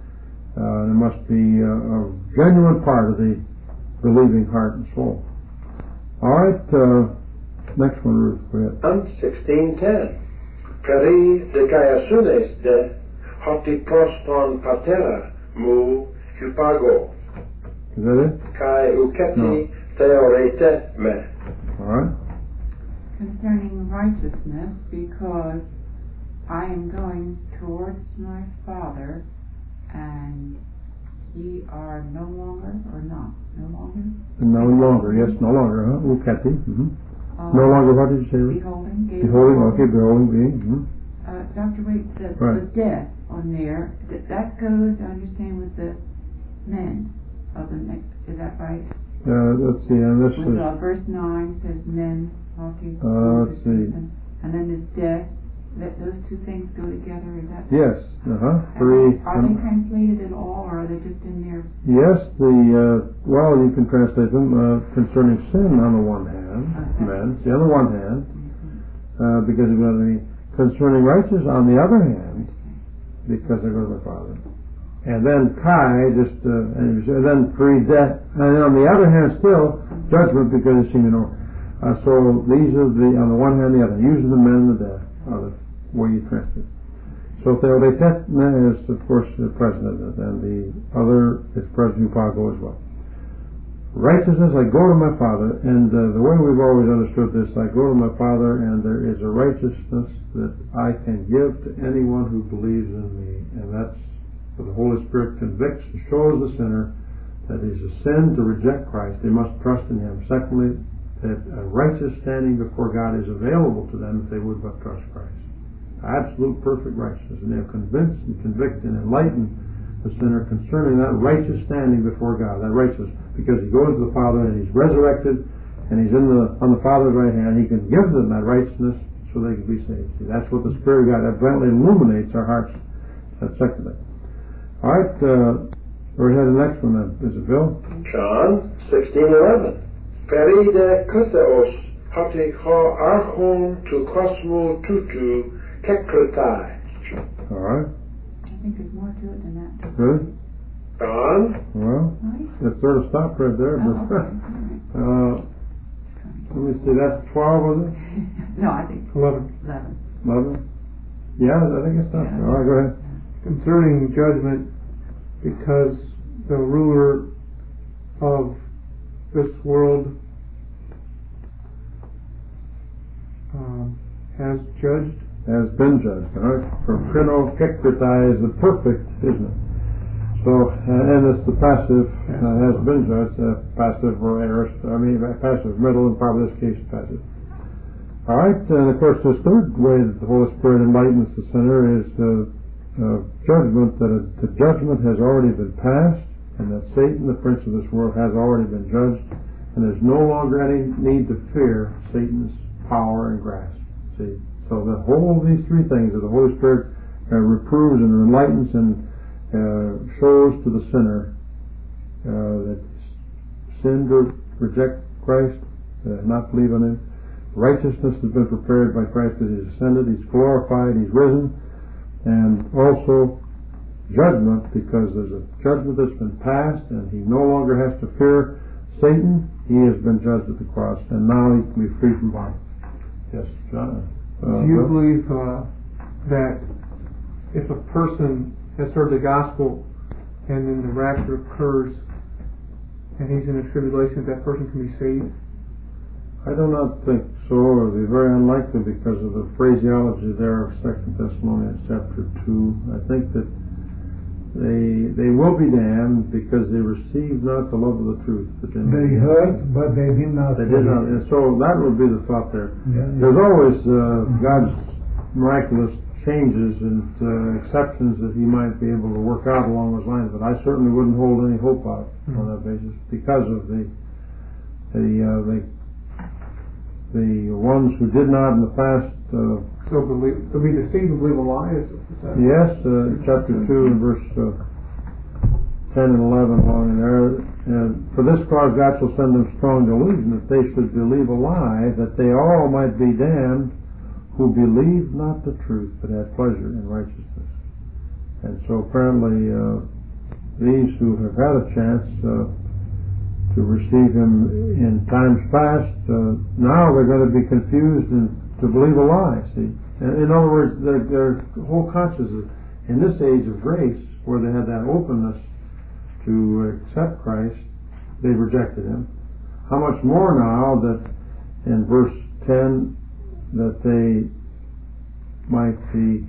Uh, it must be a, a genuine part of the believing heart and soul. All right, uh, next one, Ruth. Go ahead. John sixteen ten. Peri de Gaiasunes de hotiproston patera mu hupago. Is that it? Kai uketi. No. Theorete me. All right. Concerning righteousness, because I am going towards my Father, and ye are no longer, or not, no longer? No longer, yes, no longer, huh? Uketi. Mm-hmm. Uh, no longer, what did you say? Beholding. Beholding, okay, beholding, being. Mm-hmm. Uh, Doctor Waite says right. the death on there, that, that goes, I understand, with the men of the next, is that right? Uh, let's see, and this With, is... uh, verse nine says men, walking, uh, let's see. and then there's death. That those two things go together, is that? Yes, uh-huh. Are, Three, they, are um, they translated at all, or are they just in there? Yes, the, uh, well, you can translate them uh, concerning sin on the one hand, okay. men, see, on the one hand, mm-hmm. uh, because they're going to be concerning righteousness on the other hand, because they're going to the Father. And then Kai, just, uh, and then pre-death, and then on the other hand still, judgment because it's, you know, uh, so these are the, on the one hand, the other, using the men and the death, are the way you translate. So Theoretet is, of course, the present, and the other is present Hupago as well. Righteousness, I go to my Father, and uh, the way we've always understood this, I go to my Father, and there is a righteousness that I can give to anyone who believes in me, and that's for the Holy Spirit convicts and shows the sinner that it is a sin to reject Christ. They must trust in Him. Secondly, that a righteous standing before God is available to them if they would but trust Christ. Absolute perfect righteousness. And they have convinced and convicted and enlightened the sinner concerning that righteous standing before God. That righteous, because he goes to the Father and he's resurrected and he's in the on the Father's right hand. He can give them that righteousness so they can be saved. See, that's what the Spirit of God evidently illuminates our hearts. That's secondly. All right, uh, we're ahead to the next one then. Is it Bill? John sixteen eleven. Peride kuseos hati ha archon to cosmo tutu tekretai. All right. I think there's more to it than that. Good. John? Well, Right. it sort of stopped right there. Oh, But, okay. uh, let me see, that's twelve, was it? No, I think Eleven. eleven. eleven? Yeah, I think it's stopped. Yeah. All right, go ahead. Concerning judgment, because the ruler of this world um, has judged. Has been judged. All right. From krino kekritai is the perfect, isn't it? So, uh, and it's the passive uh, has been judged. Uh, passive or aorist. I mean, passive, middle, and probably this case passive. All right. And of course, this third way that the Holy Spirit enlightens the sinner is uh, uh, judgment. That a, the judgment has already been passed, and that Satan, the prince of this world, has already been judged, and there's no longer any need to fear Satan's power and grasp. See. So the whole of these three things that the Holy Spirit uh, reproves and enlightens and uh, shows to the sinner uh, that sin to reject Christ uh, not believe on him. Righteousness has been prepared by Christ that he's ascended, he's glorified, he's risen, and also judgment, because there's a judgment that's been passed and he no longer has to fear Satan. He has been judged at the cross, and now he can be free from bondage. Yes, John. Uh, Do you Bill? believe uh, that if a person has heard the gospel and then the rapture occurs and he's in a tribulation, that person can be saved? I do not think so. It would be very unlikely because of the phraseology there of Second Thessalonians chapter two. I think that they they will be damned because they received not the love of the truth. But They heard, but they did not. They did not. And so that would be the thought there. Yeah, yeah. There's always uh, God's miraculous changes and uh, exceptions that he might be able to work out along those lines, but I certainly wouldn't hold any hope out mm-hmm. on that basis because of the the uh, the the ones who did not in the past. Uh, so believe to be deceived and believe a lie. Is that yes, uh, chapter two and verse uh, ten and eleven along in there. And for this cause God shall send them strong delusion that they should believe a lie, that they all might be damned, who believed not the truth, but had pleasure in righteousness. And so apparently uh, these who have had a chance uh, to receive him in times past, uh, now they're going to be confused and to believe a lie, see. And in other words, their, their whole consciousness in this age of grace, where they had that openness to accept Christ, they rejected him. How much more now that in verse ten, that they might be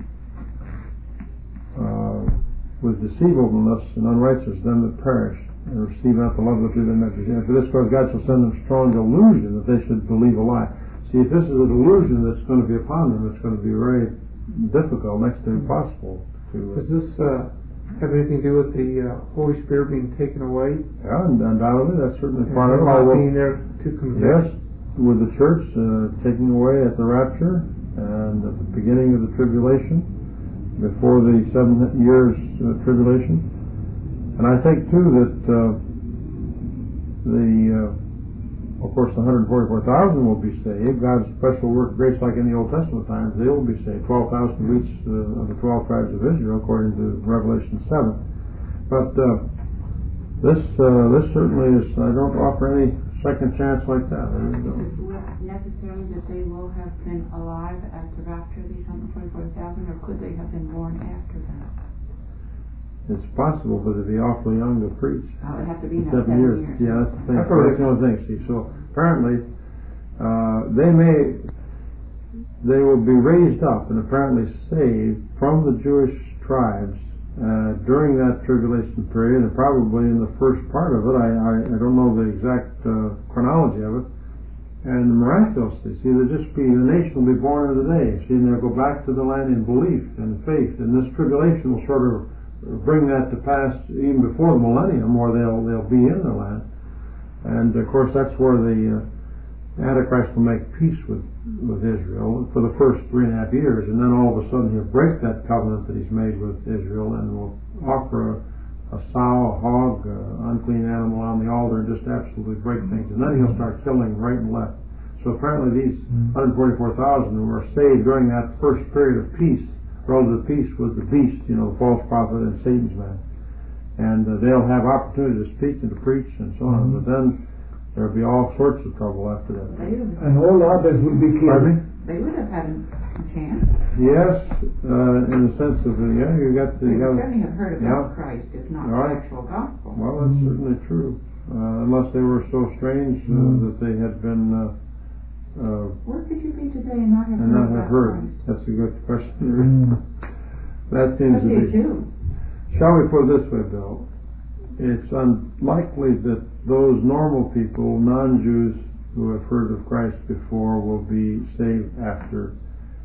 uh, with deceivableness and unrighteousness, them that perish, and receive not the love of the truth and message. And for this cause God shall send them strong delusion that they should believe a lie. See, if this is a delusion that's going to be upon them, it's going to be very difficult, next to impossible to... Uh, Does this uh, have anything to do with the uh, Holy Spirit being taken away? Yeah, undoubtedly, that's certainly and part of it. Not being there to convict? Yes, with the church uh, taking away at the rapture and at the beginning of the tribulation, before the seven years uh, tribulation. And I think too that uh, the uh, of course the one hundred forty-four thousand will be saved. God's special work of grace, like in the Old Testament times, they will be saved. twelve thousand of each uh, of the twelve tribes of Israel, according to Revelation seven. But uh, this uh, this certainly is, I don't offer any second chance like that. Is it necessarily that they will have been alive at the rapture, these one hundred forty-four thousand, or could they have been born after that? It's possible, but it'd be awfully young to preach. Oh, it'd have to be seven, seven years. years. Yeah, that's the thing. That's So that's the only thing. See, so apparently uh, they may they will be raised up and apparently saved from the Jewish tribes uh, during that tribulation period, and probably in the first part of it. I I, I don't know the exact uh, chronology of it. And miraculously, see, there'll just be the nation will be born in a day. See, and they'll go back to the land in belief and faith, and this tribulation will sort of bring that to pass even before the millennium, where they'll they'll be in the land. And of course that's where the uh, Antichrist will make peace with with Israel for the first three and a half years, and then all of a sudden he'll break that covenant that he's made with Israel and will offer a, a sow, a hog, an unclean animal on the altar, and just absolutely break things. And then he'll start killing right and left. So apparently these one hundred forty-four thousand who are saved during that first period of peace, relative peace with the beast, you know, the false prophet and Satan's man. And uh, they'll have opportunity to speak and to preach and so on, mm-hmm. but then there'll be all sorts of trouble after that. And all others will be killed. Pardon me? They would have had a chance. Yes, uh, in the sense of, uh, yeah, you got to... They you got certainly have heard about yeah. Christ, if not all the right. actual gospel. Well, that's mm-hmm. certainly true. Uh, unless they were so strange uh, mm-hmm. that they had been... Uh, Uh, Where could you be today and not have and heard not have heard? Christ? That's a good question. Mm. That seems what to do be. you do? Shall we put it this way, Bill? It's unlikely that those normal people, non-Jews who have heard of Christ before, will be saved after.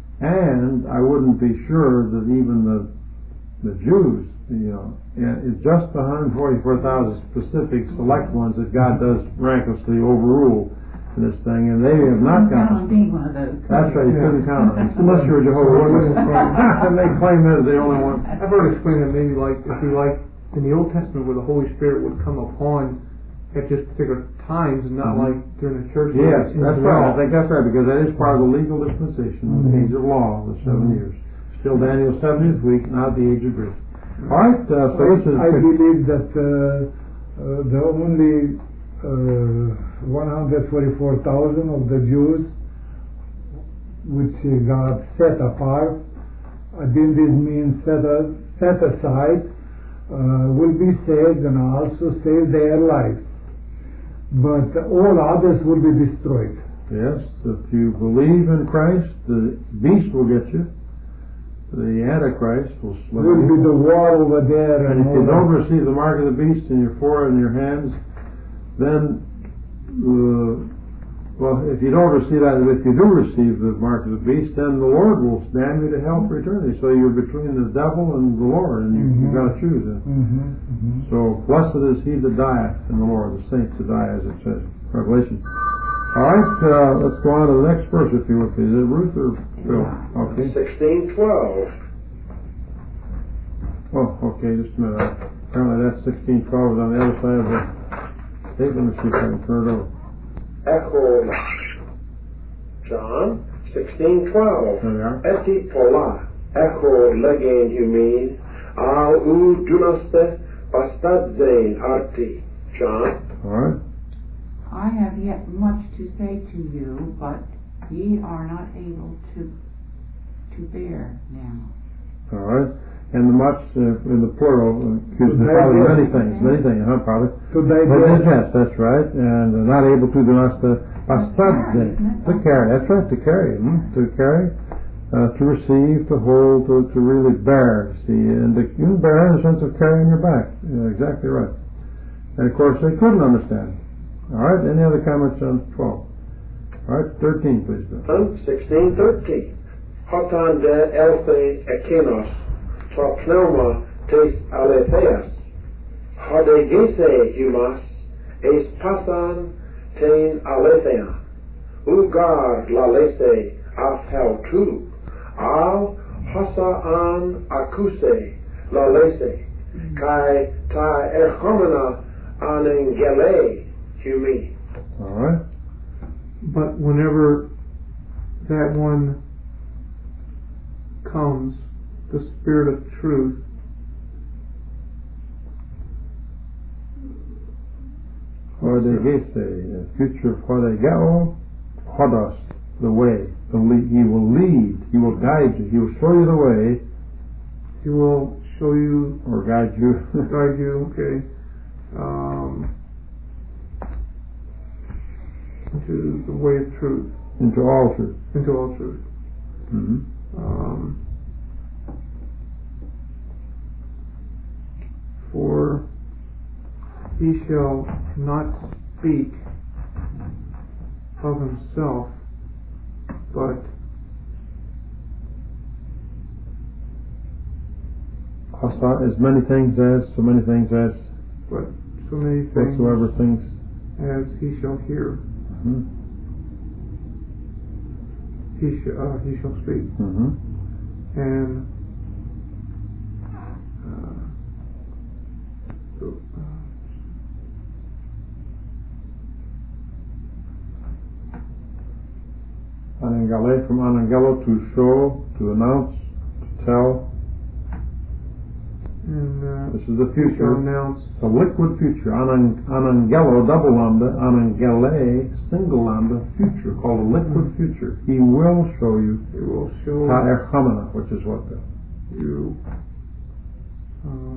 And I wouldn't be sure that even the the Jews, you know, it's just the one hundred forty-four thousand specific select ones that God does miraculously overrule this thing, and they have not got on being one of those. That's right, you yeah. couldn't count on it. Unless you're a Jehovah's Witness. And they claim that they're the only one. I've heard it explained that maybe like, if you like, in the Old Testament where the Holy Spirit would come upon at just particular times and not Mm-hmm. like during the church. Yes, years that's as right. I well. think that's right, because that is part of the legal dispensation, the age of law, the seven years. Still Daniel's seventieth week, not the age of grace. All right, uh, so this is... I believe that uh, uh, the only uh, one hundred forty-four thousand of the Jews which uh, God set apart, uh, then this means set, a, set aside, uh, will be saved and also save their lives. But all others will be destroyed. Yes, if you believe in Christ, the beast will get you. The Antichrist will slay Will be you. the war over there. And if you all don't that. receive the mark of the beast in your forehead and your hands, then, uh, well, if you don't receive that, if you do receive the mark of the beast, then the Lord will damn you to hell for eternity. So you're between the devil and the Lord, and you, Mhm. you've got to choose it. Mm-hmm, mm-hmm. So blessed is he that dieth in the Lord, the saints that die, as it says, Revelation. All right, uh, let's go on to the next verse, if you would, please. Is it Ruth or Bill? Okay. sixteen twelve. Oh, okay, just a minute. Apparently that sixteen twelve is on the other side of the statement. Let me see if I can turn it over. Echo. John sixteen twelve. There we are. Eti pola. Echo legain humin. Al u dunaste bastadzain arti. John. All right. I have yet much to say to you, but ye are not able to to bear now. All right. And the much uh, in the plural uh, accuses the To Father of many digest. things, many things, huh, Father? To But digest. yes, that's right. And uh, not able to do us the bastadzain. To carry. That's right, to carry. Hmm? To carry. Uh, to receive, to hold, to, to really bear. See, and the, you bear in the sense of carrying your back. Yeah, exactly right. And of course they couldn't understand. All right, any other comments on twelve? All right, thirteen, please, Bill. sixteen thirteen. Hotan de elthe ekenos. To pneuma tes aletheas. Hode gese humas. Es pasan ten alethean. Ugar la lese af hel tu. Al hasa an acuse la lese. Kai ta erchomena anengele humi. All right. But whenever that one comes, the Spirit of truth, Hodegese, the future of Hodegao, Hodos, the way. The lead, he will lead, he will guide you, he will show you the way, He will show you, or guide you. guide you, okay, um, to the way of truth, into all truth. into all truth. Mm-hmm. Um, for he shall not speak of himself, but Hasa, as many things as, so many things as, but so many things whatsoever things. as he shall hear, Mm-hmm. he shall uh, he shall speak, Mm-hmm. and uh, so, uh, Anangale, from anangelo, to show, to announce, to tell. and uh, This is the he shall future. announce. It's a liquid future. Anang, anangelo, double lambda. Anangele, single lambda, future, called a liquid future. He will show you He will show ta erchamena, which is what the you uh,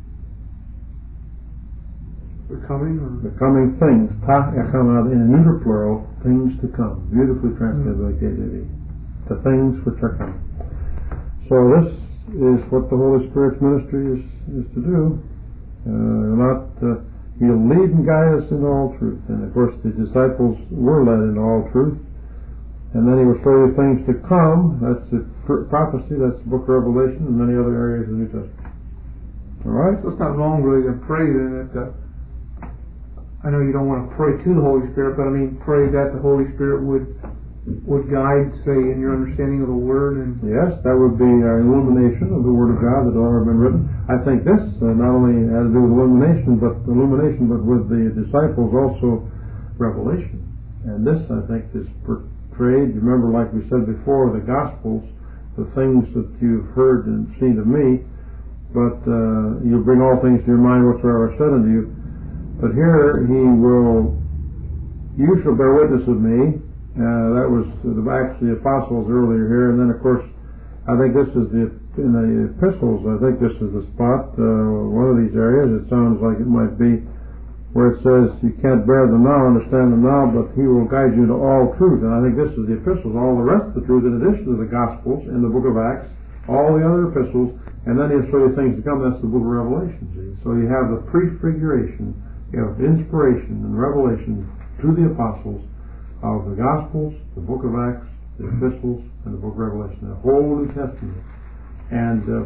the coming, or the coming things. Ta erchamena, in a neuter plural, things to come. Beautifully translated by K J V. The things which are coming. So this is what the Holy Spirit's ministry is, is to do. Uh, not uh, He'll lead and guide us into all truth. And of course the disciples were led into all truth. And then He will show you things to come. That's the pr- prophecy. That's the book of Revelation and many other areas of the New Testament. All right. so it's not wrong really to pray then that the, I know you don't want to pray to the Holy Spirit, but I mean pray that the Holy Spirit would would guide, say, in your understanding of the Word, and Yes, that would be our illumination of the Word of God that had already been written. I think this uh, not only had to do with illumination, but illumination, but with the disciples also revelation. And this, I think, is portrayed. You remember, like we said before, the Gospels, the things that you've heard and seen of me, but uh, you'll bring all things to your mind whatsoever I said unto you. But here he will, you shall bear witness of me. Uh, that was the Acts of the Apostles earlier here, and then of course, I think this is the in the epistles. I think this is the spot. Uh, one of these areas. It sounds like it might be where it says, "You can't bear them now, understand them now, but He will guide you to all truth." And I think this is the epistles. All the rest of the truth, in addition to the Gospels in the Book of Acts, all the other epistles, and then He'll show you things to come. That's the Book of Revelation. See? So you have the prefiguration, you have inspiration and revelation to the apostles of the Gospels, the Book of Acts, the epistles, and the Book of Revelation, the whole New Testament. And uh,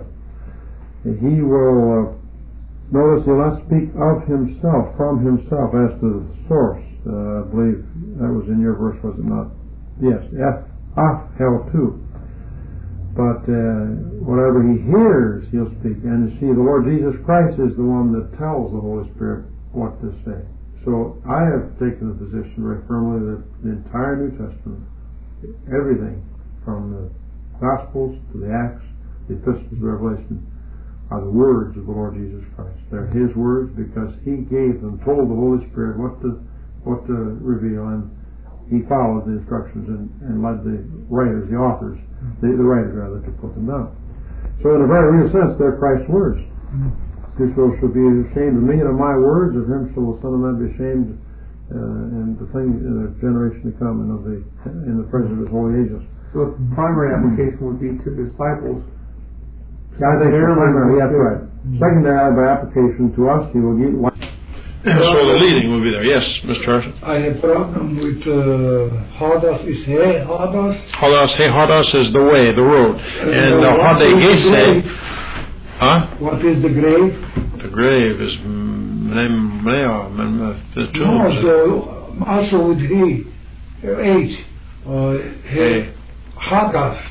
he will, uh, notice he'll not speak of himself, from himself, as to the source. Uh, I believe that was in your verse, was it not? Yes, F, F, hell too. But uh, whatever he hears, he'll speak. And you see, the Lord Jesus Christ is the one that tells the Holy Spirit what to say. So I have taken the position very firmly that the entire New Testament, everything from the Gospels to the Acts, the epistles of Revelation, are the words of the Lord Jesus Christ. They're His words because He gave them, told the Holy Spirit what to what to reveal, and He followed the instructions and, and led the writers, the authors, the, the writers rather, to put them down. So in a very real sense, they're Christ's words. Whoso shall be ashamed of me and of my words, of him shall the Son of Man be ashamed, uh, and the thing in the generation to come, and of the in the presence of His holy angels. So the primary application would be to disciples. Yeah, I think primary, that's right. Secondary, by application to us, He will give life. So the leading will be there. Yes, Mister Harrison. I have a problem with uh, Hadas is he, Hadas. Hadas, hey, Hadas is the way, the road. And uh, Hadegese, huh? What is the grave? The grave is Mneo, the No, tombs. so also with he, H, uh, he, Hey. Hadas.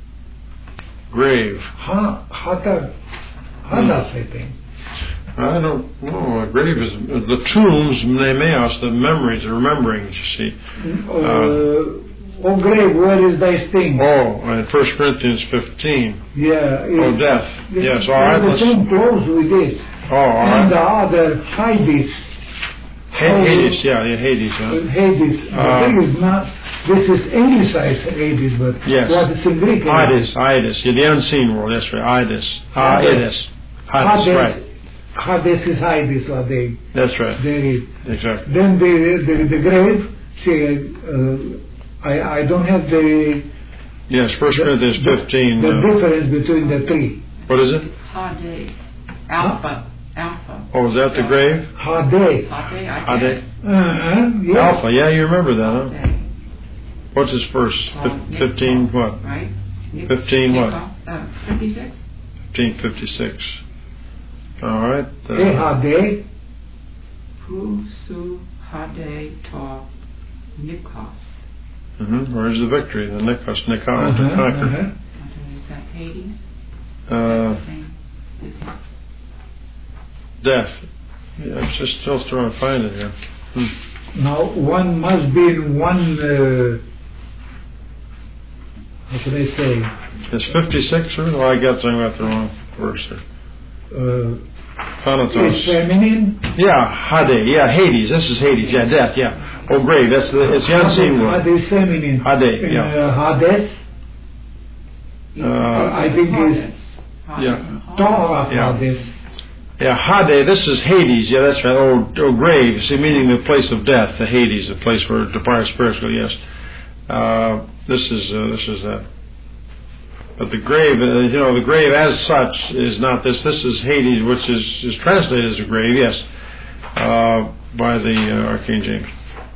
Grave. Ha, Hadas, Hadas, I think. I don't know. A grave is the tombs, mnemeos, the memories, the rememberings. You see. Uh, oh, grave, where is thy sting? Oh, in First Corinthians fifteen. Yeah. Oh, death. Yes. All right. The Let's, same close with this. oh, all And the right. other Hades. Hades. Yeah, yeah, Hades. Huh? Hades. Uh, the thing is not. This is Anglicized Hades, but Yes. what is in Greek? Hades. Hades. Yeah, the unseen world. That's right. Hades. Hades. Hades. Right. Hades is Hades, or they. That's right. They, Exactly. then the, the the grave. See, uh, I I don't have the. Yes. First Corinthians fifteen. The Uh, difference between the three. what is it? Hade. Alpha. Alpha. Oh, is that the grave? Hade. Hade, I Hades. Uh-huh, yes. Alpha. Yeah, you remember that, huh? Hade. What's his first? Fif- Fifteen. What? Right? Fifteen what? Uh, fifty-six? Fifteen fifty-six. All right. Uh, Hey, Hade. Husu Hade Ta Nikos. mm-hmm. Where's the victory? The Nikos, Nikos, Uh-huh, the conquer. uh-huh. Is that Hades? Uh, Same business. death. Yeah, I'm just still trying to find it here. Hmm. Now, one must be in one, uh, how can I say? It's fifty-six, or? Oh, I got something about the wrong verse there. Uh, Thanatos. is feminine? Yeah, Hades. Yeah, Hades. This is Hades. Yeah, death. Yeah. Oh, grave. That's the. It's the unseen world. Hades feminine. Hades. In, Yeah. uh, Hades, Uh, I think is yeah. Torah Yeah. Hades. Yeah, Hades. This is Hades. Yeah, that's right. Oh, oh, grave. See, meaning the place of death. The Hades, the place where departed spirits go. Yes. Uh, this is uh, this is that. But the grave, uh, you know, the grave as such is not this. This is Hades, which is, is translated as a grave, yes, uh, by the uh, Archangel James.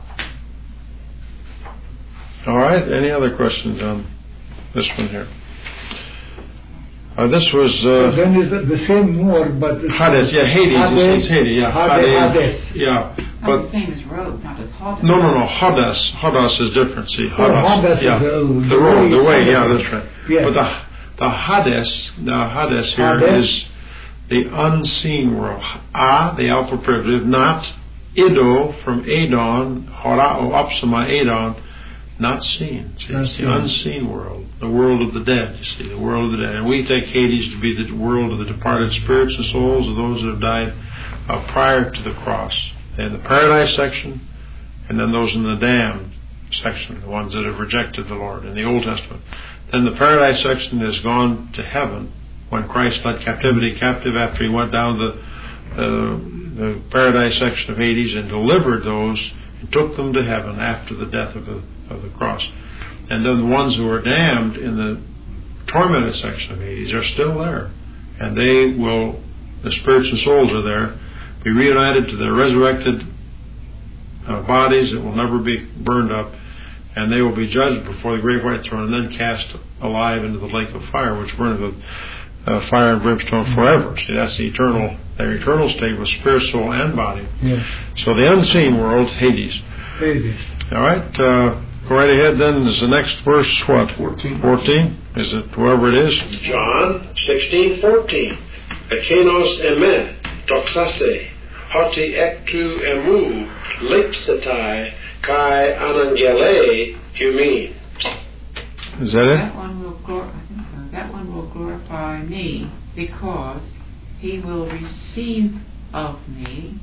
All right. Any other questions on this one here? Uh, this was uh, Then is the same word, but it's Hades. Yeah, Hades. Hades, It's Hades. Yeah, Hades. Hades. Yeah, Not but the same as road, not as Hades. no, no, no. Hades. Hades is different. See, Hades. Oh, Hades yeah, is, uh, the road, the way. Hades. Yeah, that's right. Yes. But the the Hades, the Hades here Hades. is the unseen world. A, the alpha privative, not ido from Adon, horao, opsima Adon, not seen. See, it's the unseen world, the world of the dead, you see, the world of the dead. And we take Hades to be the world of the departed spirits and souls of those that have died uh, prior to the cross. And the paradise section, and then those in the damned section, the ones that have rejected the Lord in the Old Testament. Then the paradise section has gone to heaven when Christ led captivity captive after he went down the, uh, the paradise section of Hades and delivered those and took them to heaven after the death of the, of the cross. And then the ones who are damned in the tormented section of Hades are still there. And they will, the spirits and souls are there, be reunited to their resurrected uh, bodies that will never be burned up, and they will be judged before the great white throne and then cast alive into the lake of fire, which burneth with uh, fire and brimstone forever. See, that's the eternal, their eternal state with spirit, soul, and body. Yes. So the unseen world, Hades. Hades. All right, uh, go right ahead then. Is the next verse what? fourteen. fourteen? Is it whoever it is? John sixteen fourteen. Akenos emet doxase, hoti ektu emu, lipsetai, kai anangele humin. Is that it? That one will glor- I think so. That one will glorify me, because he will receive of me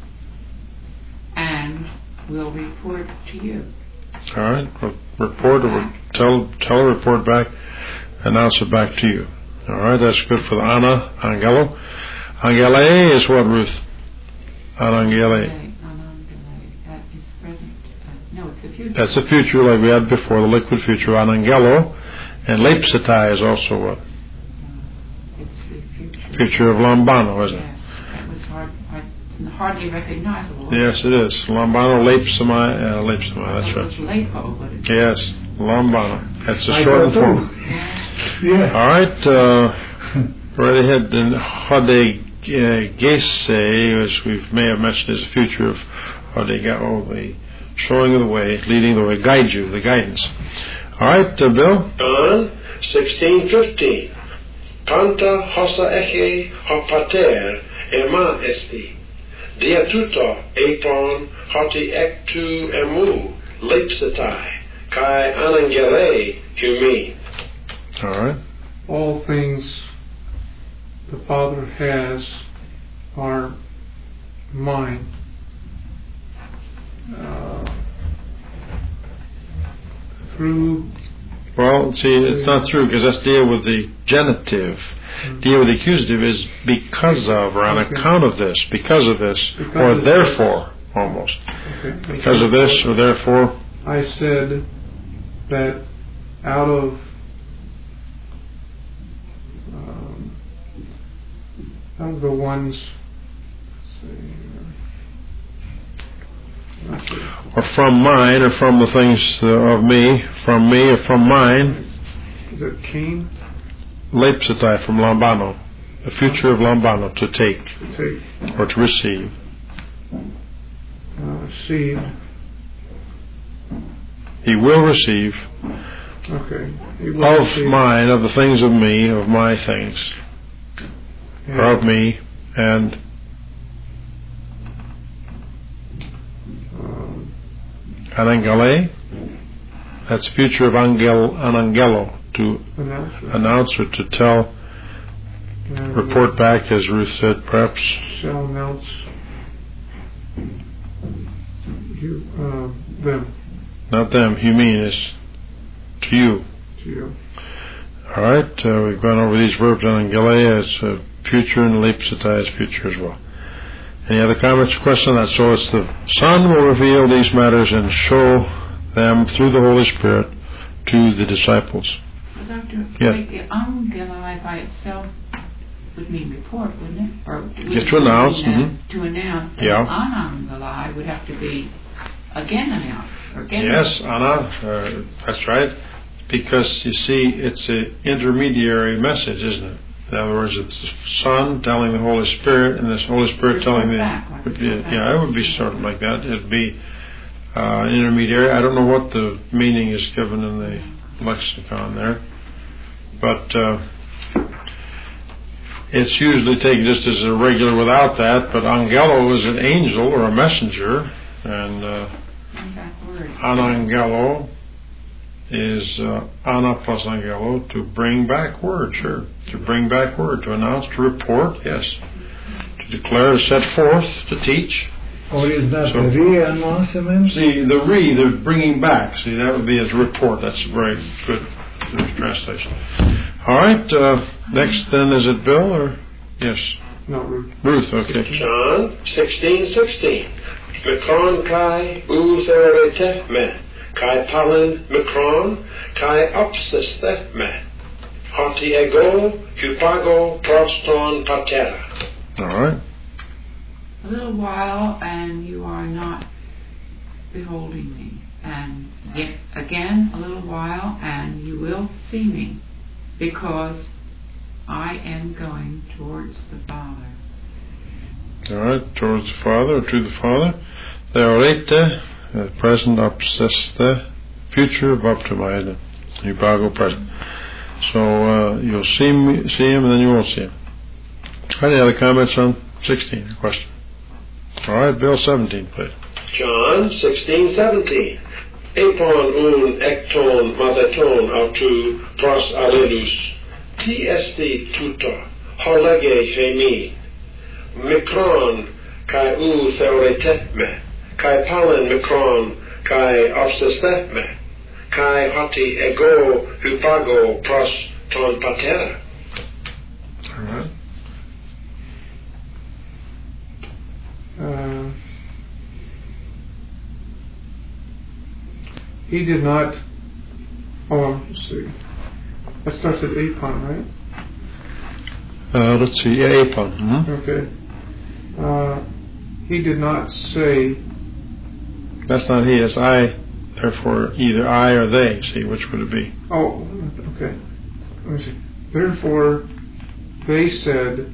and will report to you. All right. Report or tell tell a report back, announce it back to you. All right. That's good for the Ana Angelo. Angele is what, Ruth? Anangele. That is present. Uh, no, it's the future. That's the future, like we had before, the liquid future. Anangelo, and Lepsetai is also what? Uh, it's the future. Future of Lambano, isn't it? Yes, that was hard, hard, hardly recognizable. Yes, it is. Lambano, Lepsemai, uh, Lepsemai, that's It was right. Lepo, but it's Yes, Lambano. That's a I shortened thought form. too. yeah. Yeah. All right, uh, right ahead. Then Hode Gese, as we may have mentioned, is the future of Hode oh, the showing of the way, leading the way, guide you, the guidance. All right, uh, Bill. John sixteen fifteen. Kanta hosa eche hopater ema esti. Diatuto epon hoti ektu emu lipsetai kai anangele humi. All right. All things the Father has are mine. Uh, through Well, see, it's not true, because that's deal with the genitive. Mm-hmm. Deal with the accusative is because of, or on Okay. account of this, because of this, Because or of therefore, almost. okay, Because of this, or therefore. I said that out of um, out of the ones, let's see, let's see. Or from mine, or from the things uh, of me, from me, or from mine. Is it Cain? Lepsetai from Lambano, the future of Lambano, to take, To take or to receive. uh, seed. He will receive Okay. He will of receive, mine, of the things of me, of my things, and, or of me, and um, Anangele. That's the future of angel, Anangelo, to announce it. announce or to tell, And report back, as Ruth said, perhaps. shall announce you uh, them Not them, you mean is to you. to you. All right, uh, we've gone over these verbs on Angelea as uh, future and Lepsetai as future as well. Any other comments or questions on that? So it's the Son will reveal these matters and show them through the Holy Spirit to the disciples. Well, Doctor, Yes. like the Angelai by itself would mean report, wouldn't it? Or would Yeah, it to announce, mean, uh, mhm. To announce. Yeah. Anangalai would have to be again announced. Or again Yes, Anna, uh, that's right. Because you see, it's an intermediary message, isn't it? In other words, it's the Son telling the Holy Spirit, and this Holy Spirit Report telling the. back, like would report be- back. yeah, it would be sort of like that. It'd be uh, an intermediary. I don't know what the meaning is given in the lexicon there, but uh, it's usually taken just as a regular without that, but angelo is an angel or a messenger, and uh, anangelo is uh, ana plus angelo, to bring back word, sure, to bring back word, to announce, to report, yes, to declare, to set forth, to teach. Or is that So- the re-announcement? See, the re, the bringing back, see, that would be as report. That's a very good, good translation. All right, uh, next then, is it Bill or? Yes. No, Ruth. Ruth, okay. John sixteen sixteen. Mikron kai u theorete me. Kai palin mikron kai opsiste me. Hoti ego hupago proston patera. All right. A little while, and you are not beholding me. And yet again, a little while, and you will see me, because I am going towards the Father. All right, towards the Father, or to the Father. Theorete, uh, present, opsiste, future, baptimaide, hupago, present. So uh, you'll see me, see him, and then you won't see him. Any other comments on sixteen? Question. All right, Bill, seventeen, please. John sixteen seventeen. Epon un ekton matheton autu pros allelus. Ti esti tuto, holege hemi. Mikron kai u theoretet me. Kai palin mikron kai obsestet me. Kai hoti ego hupago pros ton patera. All right. Uh, he did not. Oh, let's see. That starts at Apon, right? Uh, let's see, yeah, Apon. Mm-hmm. Okay. Uh, he did not say. That's not he, that's I. Therefore, either I or they. See, which would it be? Oh, okay. Let me see. Therefore, they said.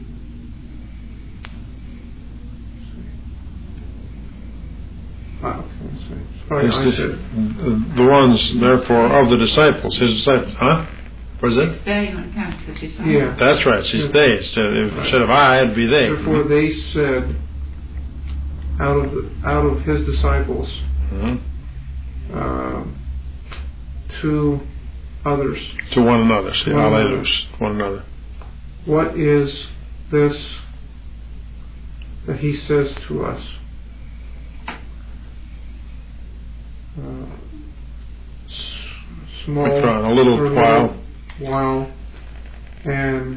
Ah, okay, let's see. It's probably It's I just, said. the ones, therefore, of the disciples, his disciples, huh? What is it? They when it comes to disciples. Yeah. That's right, she's Yeah. they. Instead of, instead of I, it'd be they. Therefore, they said, out of the, out of his disciples, Mhm. uh, to others, To one another, see, One another. alleluia, one another. what is this that he says to us? Uh, s- small, Mikron, a little or while. while, and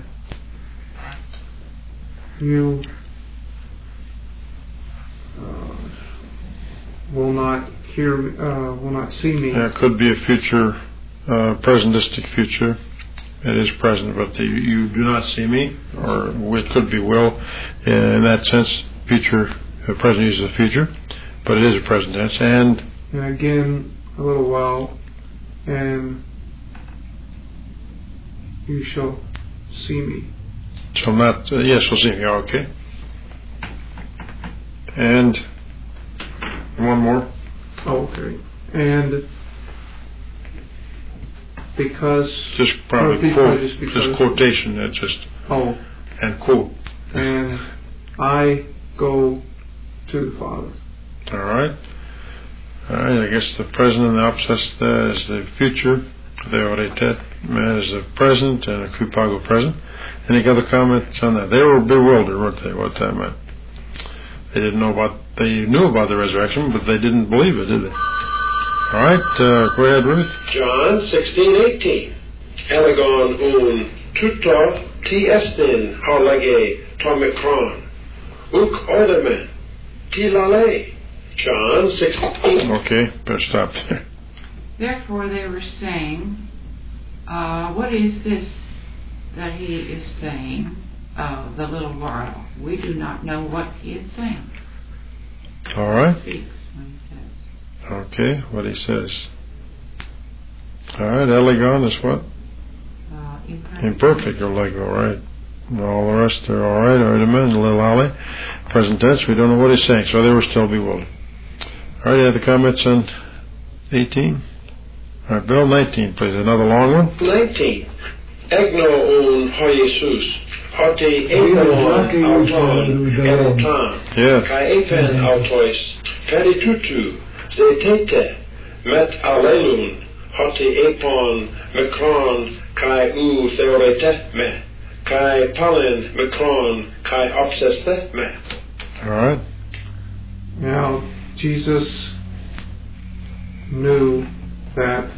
you uh, will not hear, me- uh, will not see me. Yeah, it could be a future, uh, presentistic future. It is present, but the, you do not see me, or it could be will. In that sense, future, uh, present uses the future, but it is a present tense. And And again, a little while, and you shall see me. shall not, uh, yes, we'll see me, okay. And one more. Oh, okay. And because, Just probably Oh, because- quote, just just, because- quotation, uh, just, oh, and quote. and I go to the Father. All right. All right, I guess the present and the opposite uh, is the future. The oritet is the present, and a kupago present. Any other comments on that? They were bewildered, weren't they, what that meant? They didn't know about, they knew about the resurrection, but they didn't believe it, did they? All right, uh, go ahead, Ruth. John sixteen eighteen. Elegon un tuto ti estin holege tomikron. Uk odemen ti lale. John sixteen. Okay, better stop there. Therefore they were saying, uh, what is this that he is saying, uh, the little while? We do not know what he is saying. All right. He speaks when he says. Okay, what he says. All right, elegon is what? Uh, imperfect. Imperfect or lego, right? And all the rest are all right, or amen, little alley. Present tense, we don't know what he's saying, so they were still bewildered. All right, you have the comments on eighteen? All right, Bill, nineteen, please. Another long one? nineteen. Egno un ho Jesus, hoti epon auton erotan, kai epen autois, peritutu, zetete, met alelun, hoti epon mekron, kai u theorete me, kai palin mekron, kai obseste me. All right. Now, Jesus knew that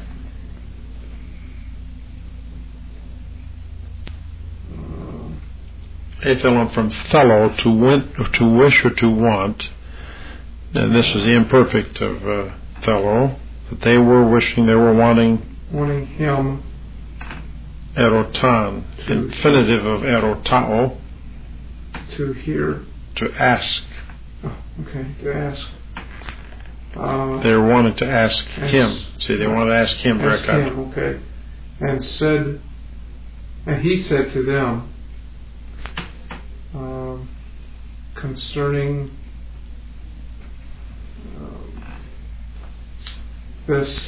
Aphelon from fellow, to win, to wish or to want, and this is the imperfect of uh, fellow, that they were wishing, they were wanting, wanting him, erotan, infinitive of erotao, to hear, to ask. Oh, okay, to ask. Uh, they were wanting to ask, ask him. See, they wanted to ask him ask directly. Him, okay. And said, and he said to them, um, concerning um, this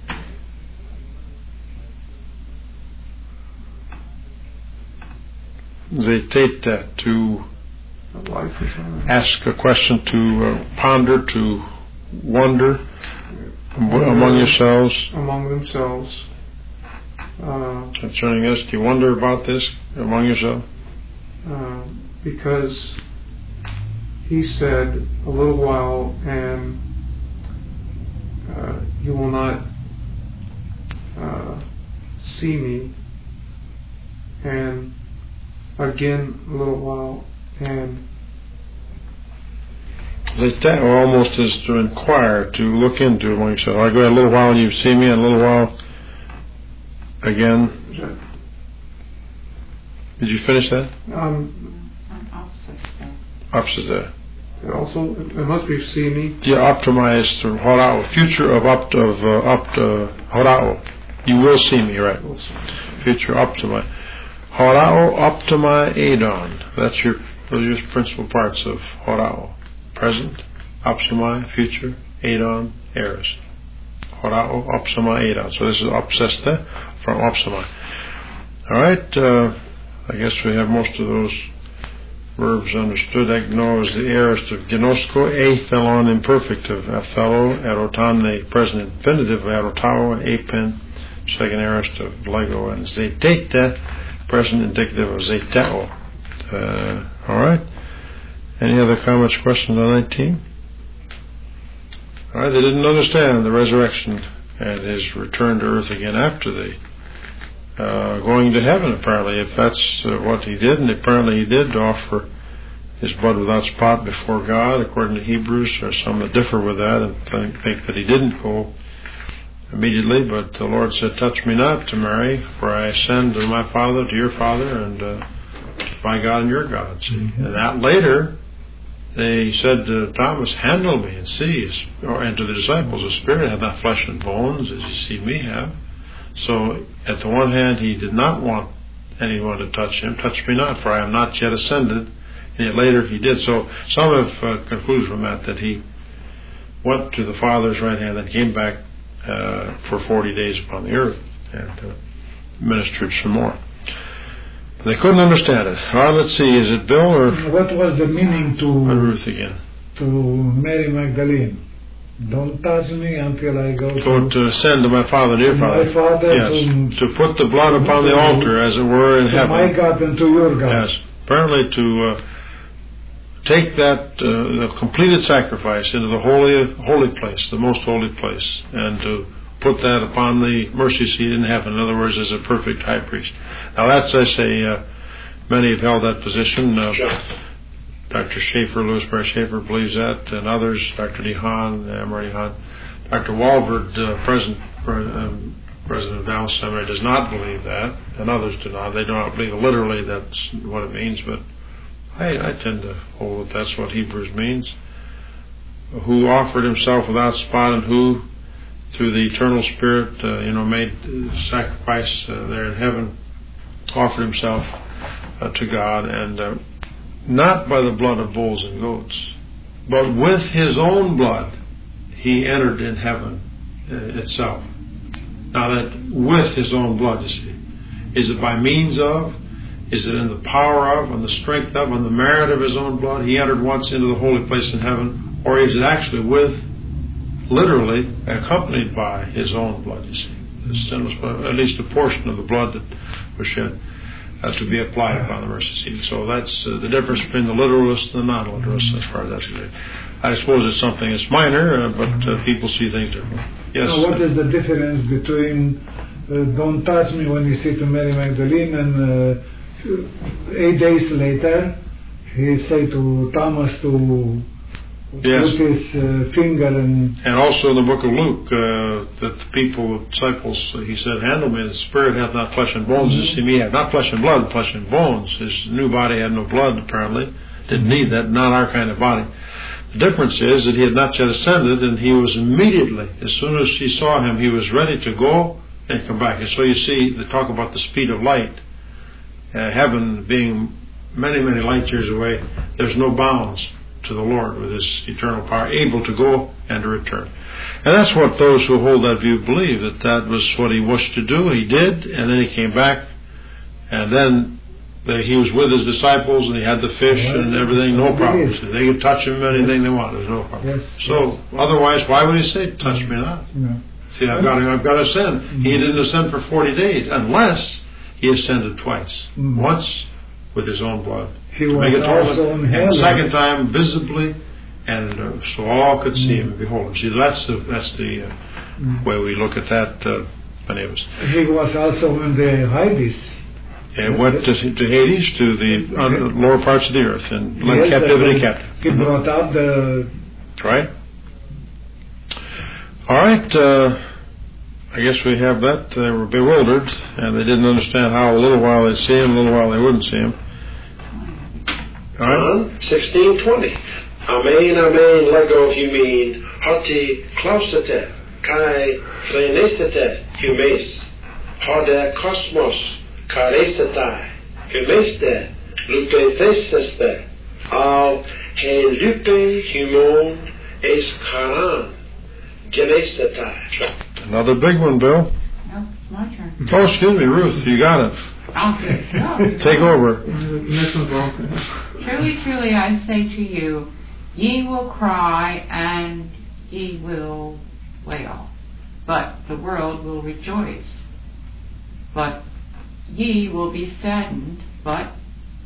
zeteta, to life ask a question, to uh, ponder, to wonder among yourselves. Among themselves. Uh, Concerning this, do you wonder about this among yourselves? Uh, because he said, a little while and uh, you will not uh, see me, and again a little while and That almost is to inquire, to look into among yourselves. I go a little while and you see me, and a little while again. Did you finish that? Um, Opposite there. It also, it must be see me. Yeah, optimize to horao, future of opt of uh, opt uh, horao. You will see me, right? Future optimi. Horao optimi edon. That's your those are your principal parts of horao. Present, optimi, future, edon, aorist. Horao optimi edon. So this is opseste from optimi. All right. Uh, I guess we have most of those verbs understood. Egno is the aorist of genosko, aphelon imperfect of aphello, erotan the present infinitive of erotao, apen, second aorist of lego, and zetete, present indicative of zeteo. Uh, all right. Any other comments, questions on nineteen? All right. They didn't understand the resurrection and his return to earth again after the Uh, going to heaven, apparently, if that's uh, what he did, and apparently he did offer his blood without spot before God, according to Hebrews. There are some that differ with that and think, think that he didn't go immediately, but the Lord said, "Touch me not, to Mary, for I ascend to my Father, to your Father, and uh, my God and your God." Mm-hmm. And that later, they said to Thomas, "Handle me and see," or, and to the disciples, "The Spirit hath not flesh and bones, as you see me have." So, at the one hand, he did not want anyone to touch him. "Touch me not, for I am not yet ascended." And yet later he did. So, some have uh, concluded from that that he went to the Father's right hand and came back uh, for forty days upon the earth and uh, ministered some more. They couldn't understand it. Well, let's see, is it Bill or... What was the meaning to... Ruth again. To Mary Magdalene? Don't touch me until I go to... To ascend to my Father, dear Father. My Father. Yes, to, to put the blood upon the altar, as it were, in to heaven. my God and to your God. Yes, apparently to uh, take that, uh, the completed sacrifice into the holy, holy place, the most holy place, and to put that upon the mercy seat in heaven. In other words, as a perfect high priest. Now that's, I say, uh, many have held that position. Uh, Doctor Schaefer, Louis Barry Schaefer believes that, and others, Doctor DeHaan, Amory DeHaan. Doctor Walford, uh, President, um, President of Dallas Seminary, does not believe that, and others do not. They do not believe literally that's what it means, but I, I tend to hold that that's what Hebrews means. Who offered himself without spot, and who, through the eternal Spirit, uh, you know, made sacrifice uh, there in heaven, offered himself uh, to God, and uh, not by the blood of bulls and goats, but with his own blood he entered in heaven uh, itself. Now that with his own blood, you see, Is it by means of? Is it in the power of, and the strength of, and the merit of his own blood? He entered once into the holy place in heaven. Or is it actually with, literally, accompanied by his own blood, you see? The sinless blood, at least a portion of the blood that was shed uh, to be applied upon the mercy seat. So that's uh, the difference between the literalist and the non-literalist as far as that's concerned. I suppose it's something that's minor, uh, but uh, people see things differently. Yes? So what is the difference between uh, don't touch me when you see to Mary Magdalene and uh, eight days later he say to Thomas to yes. put his uh, finger and... And also in the book of Luke, uh, that the people, the disciples, uh, he said, handle me, the spirit hath not flesh and bones, mm-hmm. as see me have. Not flesh and blood, flesh and bones. His new body had no blood, apparently. Didn't need that, not our kind of body. The difference is that he had not yet ascended, and he was immediately, as soon as she saw him, he was ready to go and come back. And so you see, they talk about the speed of light. Uh, heaven being many, many light years away, there's no bounds to the Lord with his eternal power, able to go and to return. And that's what those who hold that view believe, that that was what he wished to do. He did, and then he came back, and then the, he was with his disciples, and he had the fish and everything, no problems. They could touch him anything they wanted, there's no problem. Yes, so yes. Otherwise, why would he say, touch me not? No. See, I've got to, I've got to ascend. Mm-hmm. He didn't ascend for forty days, unless he ascended twice. Mm-hmm. Once with his own blood. He was also in heaven. And the second time visibly, and uh, so all could see him and behold him. See, that's the that's the uh, mm. way we look at that, uh, many of us. He was also in the Hades. It went to, to Hades, to the uh, lower parts of the earth, and led yes, captivity captive. He brought out the... Right. All right. Uh, I guess we have that. They were bewildered, and they didn't understand how a little while they'd see him, a little while they wouldn't see him. All right. John sixteen twenty. Amen, amen, lego humin, hoti klausete, kai frenesete humes, hode kosmos, karesetai, humeste, lupe theseste, al he lupe humon es karan, genesetai. Another big one, Bill. No, it's my turn. Oh, excuse me, Ruth, you got it. Okay. No, take over. Truly, truly, I say to you, ye will cry and ye will wail, but the world will rejoice. But ye will be saddened, but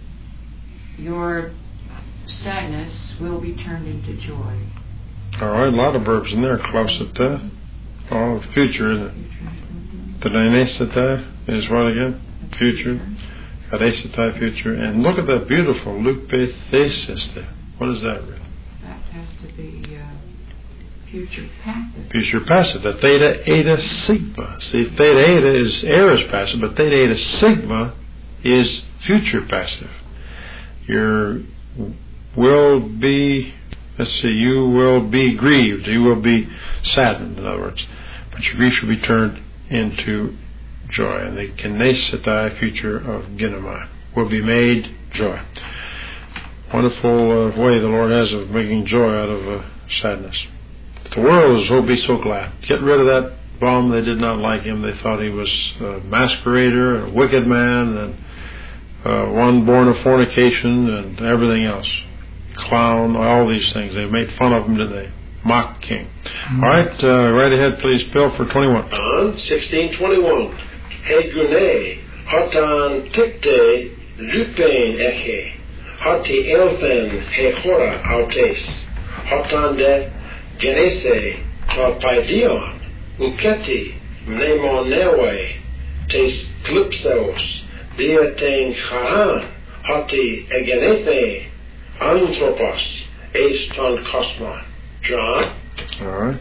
your sadness will be turned into joy. All right, a lot of verbs in there. Klausete. Oh, future, isn't it? The Danesete is what again? Future. Karesetai, future. And look at that beautiful lupe thesis there. What is that, Ruth? That has to be uh, future passive. Future passive. The theta, eta, sigma. See, theta, eta is aorist passive, but theta, eta, sigma is future passive. Your will be, let's see, you will be grieved. You will be saddened, in other words. But your grief will be turned into joy. And the kinesetai, future of ginomai, will be made joy. Wonderful uh, way the Lord has of making joy out of uh, sadness. The world will be so glad. Get rid of that bum. They did not like him. They thought he was a masquerader, a wicked man, and uh, one born of fornication, and everything else. Clown, all these things. They made fun of him, didn't they? Mock king. Mm-hmm. All right, uh, right ahead, please, Bill, for twenty-one. John sixteen twenty-one. Hegune, hotan tikte, lupen eche, hoti elfen hechora autes, hotan de genese, to paidion, uketi, mnemonewe, tes glipseos, diaten charan, hoti egenethe, anthropos, es ton kosmon. John? All right.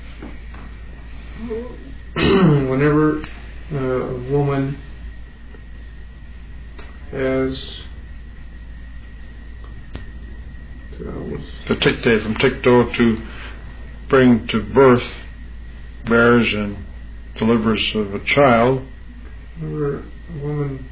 Whenever uh, a woman has uh, the tikte, from tikto, to bring to birth, bears and delivers of a child. Whenever a woman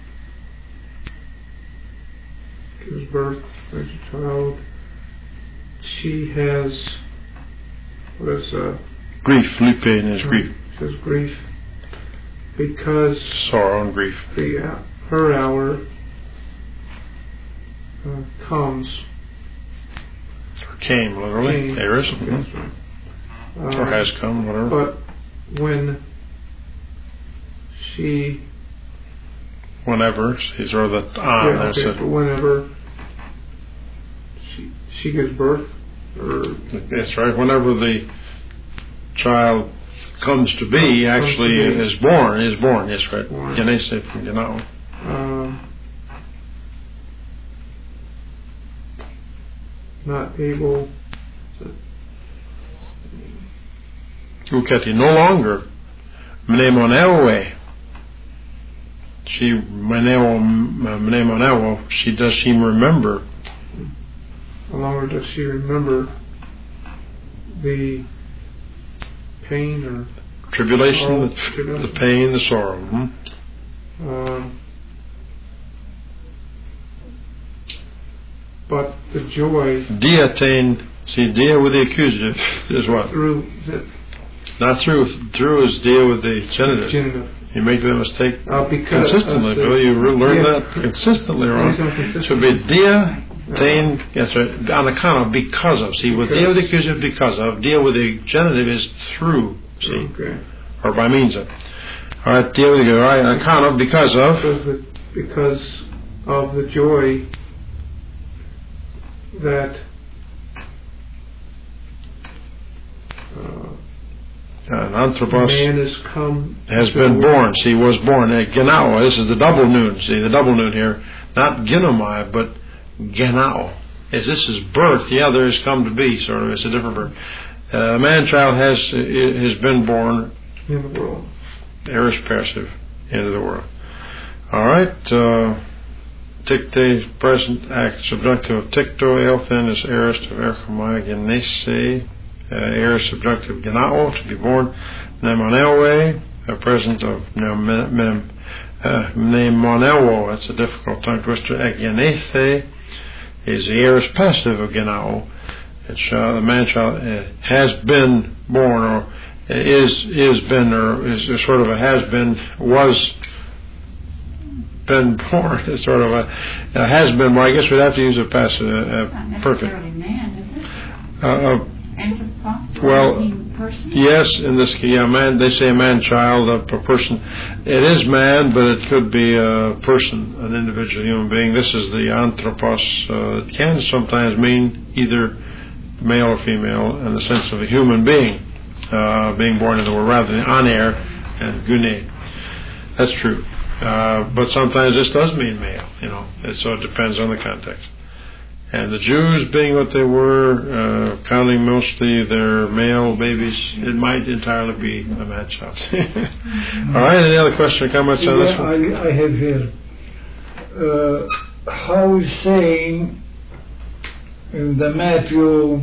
gives birth, bears a child, she has what is uh, grief. Lupe is grief. She has grief. because sorrow and grief. The, uh, her hour uh, comes. Or came, literally. Came. There is. Okay, Mm-hmm. that's right. Uh, or has come, whatever. But when she... Whenever, she's or the on, yeah, there's okay, a, but whenever she, she gives birth, or... That's right. Whenever the child comes to be, actually to be. is born, is born, yes, right. Born. Genese from Genao. Um, not able to... Uketi, no longer. Mnemonewe. She, mnemonewo, she does she remember. No longer does she remember the pain or Tribulation, sorrow, the, tribulation. the pain, the sorrow. Hmm? Um, but the joy... Diatain, see, dia with the accusative is what? Through the... Not through. Through is dia with the genitive. Genitive. You make that mistake Uh, because consistently, uh, Bill. You re- learn yeah. that consistently wrong. Consistently. Should be dia, tain, yes, right, on account of, because of. See, with dia with the accusative, because of. Dia with the genitive is through, see, Okay. or by means of. All right, dia with the, all right, on account of, because of. Because, the, because of the joy that uh, An anthropos man has come has to been the born. See, was born. Uh, Genao, this is the double noon. See, the double noon here. Not genomai, but genao. As this is birth, yeah, there has come to be, sort of. It's a different birth. Uh, a man-child has has been born. in the world. Aorist passive, into the world. All right. Uh, Ticte, present act, subjunctive of ticto, elfen is aorist of erchomai, genese. Uh, aorist subjunctive genao, to be born. Mnemonewe, a present of mnemonewo, that's a difficult tongue twister. Egenethe is the aorist passive of genao. It's uh, the man child uh, has been born, or is is been, or is a sort of a has been, was been born. It's sort of a, a has been. Well, I guess we'd have to use a passive, uh, uh, perfect. Man, is it? Uh, uh, Well, person? yes, in this case, yeah, man. They say man, child, a, a person. It is man, but it could be a person, an individual human being. This is the anthropos. Uh, it can sometimes mean either male or female in the sense of a human being uh, being born in the world, rather than aner and gune. That's true. Uh, but sometimes this does mean male, you know. And so it depends on the context. And the Jews, being what they were, uh, counting mostly their male babies, it might entirely be a man child. All right, any other question or comments on this Yeah, one? I, I have here. Uh, how is saying in the Matthew,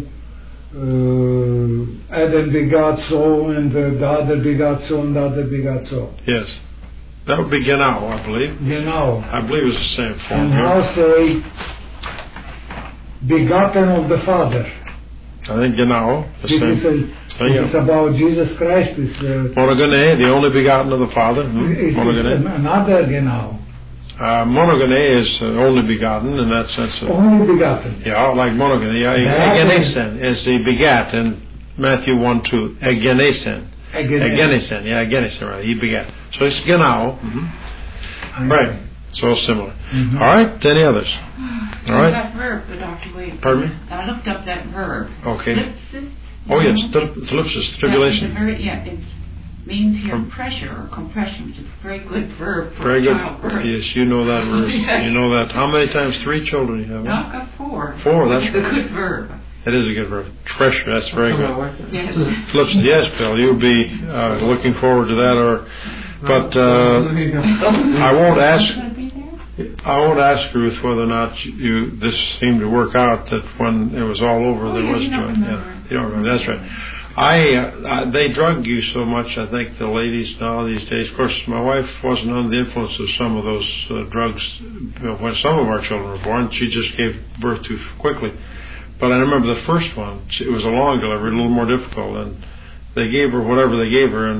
uh, Adam begot so, and uh, the other begot so, and the other begot so? Yes. That would be Genau, I believe. Genau. I believe it's the same form And here. how say begotten of the Father? I think Genau, the This same. is, a, this is about Jesus Christ. It's, uh, Monogene, the only begotten of the Father. Hmm? it's, Monogene. it's another Genau. Uh, monogene is uh, only begotten in that sense. Of, Only begotten. yeah, like monogene. Yeah, That egenesen is the begat in Matthew one two. Egenesen. Egenesen. Yeah, egenesen, right. He begat. So it's Genau. Mm-hmm. Right. So similar. Mm-hmm. All right. Any others? All right. That verb, the Doctor Wade. Pardon me? I looked up that verb. Okay. Thlipsis. Oh, yes. Thlipsis, tribulation. Very, yeah, it means here Um, pressure or compression, which is a very good verb for Very good. childbirth. Yes, you know that verse. You know that. How many times? Three children you have? No, I've got four. Four, that's It's a right. good verb. It is a good verb. Pressure, that's very good. Yes. Flips, yes, Bill, you'll be uh, looking forward to that. Or, but uh, I won't ask. Going to be there? I won't ask Ruth whether or not you, you this seemed to work out. That when it was all over, Oh, there yeah, was you don't joy. remember. Yeah, you don't remember. That's right. I, uh, I they drug you so much. I think the ladies now these days. Of course, my wife wasn't under the influence of some of those uh, drugs when some of our children were born. She just gave birth too quickly. But I remember the first one. It was a long delivery, a little more difficult, and they gave her whatever they gave her, and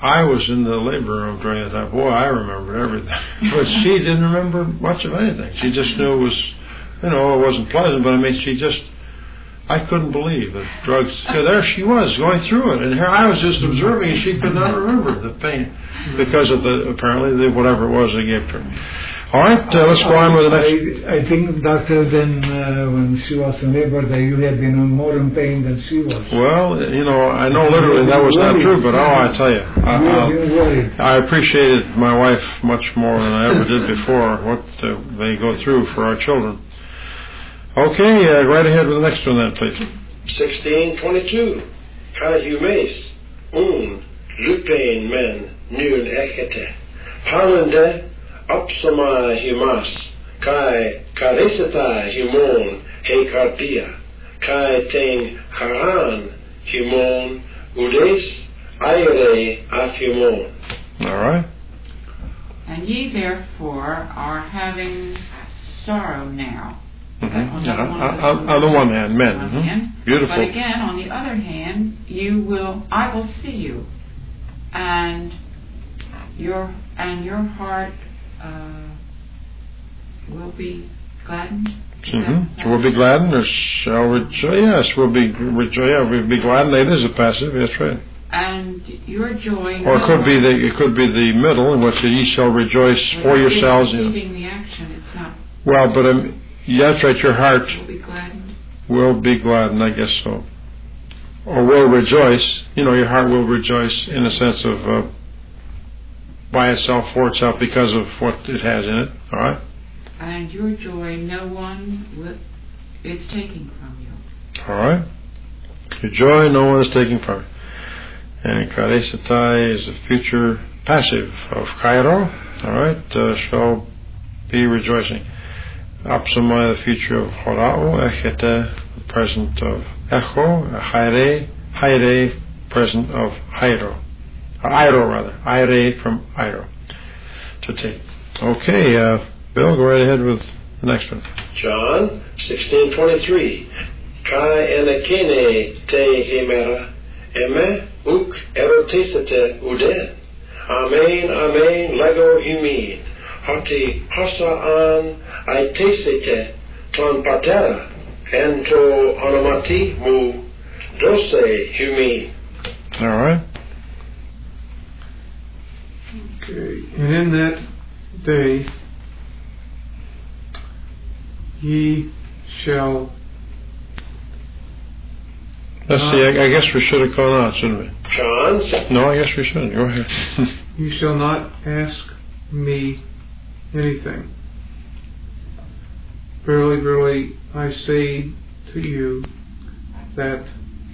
I was in the labor room during that time. Boy, I remembered everything. But she didn't remember much of anything. She just knew it was, you know, it wasn't pleasant, but I mean, she just, I couldn't believe that drugs, there she was going through it, and here I was just observing, and she could not remember the pain because of the, apparently, the, whatever it was they gave to her. All right, uh, let's go on with the next. I, I think, Doctor, then uh, when she was in labor, that you had been more in pain than she was. Well, you know, I know literally that was not true, but oh, I tell you, I, I appreciated my wife much more than I ever did before, what uh, they go through for our children. Okay, uh, right ahead with the next one then, please. sixteen twenty-two. Kai humes, un, lupain men, nun ekete. Palende, Opsama humas, kai karisata humon he cardia, kai ten haran humon udes aire af humon. All right. And ye therefore are having sorrow now. Mm-hmm. Yeah, on, on the one hand, men. On mm-hmm. hand. Beautiful. But again, on the other hand, you will. I will see you, and your and your heart uh, will be gladdened. Mm-hmm. We'll be gladdened, or shall rejoice? Yes, we'll be rejoice. Yeah, we'll be gladdened. It is a passive. That's right. And your joy. Or it could be the it could be the middle, in which ye shall rejoice for yourselves. Receiving the action, it's not. Well, but um, yeah, that's right. Your heart will be gladdened. Will be gladdened, I guess so. Or will rejoice. You know, your heart will rejoice in the sense of uh, by itself, for itself, because of what it has in it. All right. And your joy, no one will, is taking from you. All right. Your joy, no one is taking from you. And karesatai is the future passive of kairo. All right. Uh, shall be rejoicing. Apsama, the future of horao. Echete, the present of echo. Haire, haire, present of hairo. Iro, rather. Ire from Iro. To take. Okay, uh, Bill, go right ahead with the next one. John sixteen twenty-three. Kai enekene te hemera, eme uk erotesete uden. Amen, amen, lego humin. Hoti hosa an aitesete ton patera, ento onomati mu dose humin. All right. Okay. And in that day ye shall. Let's see, I, I guess we should have gone on, shouldn't we? John? No, I guess we shouldn't. Go ahead. You shall not ask me anything. Verily, verily, I say to you that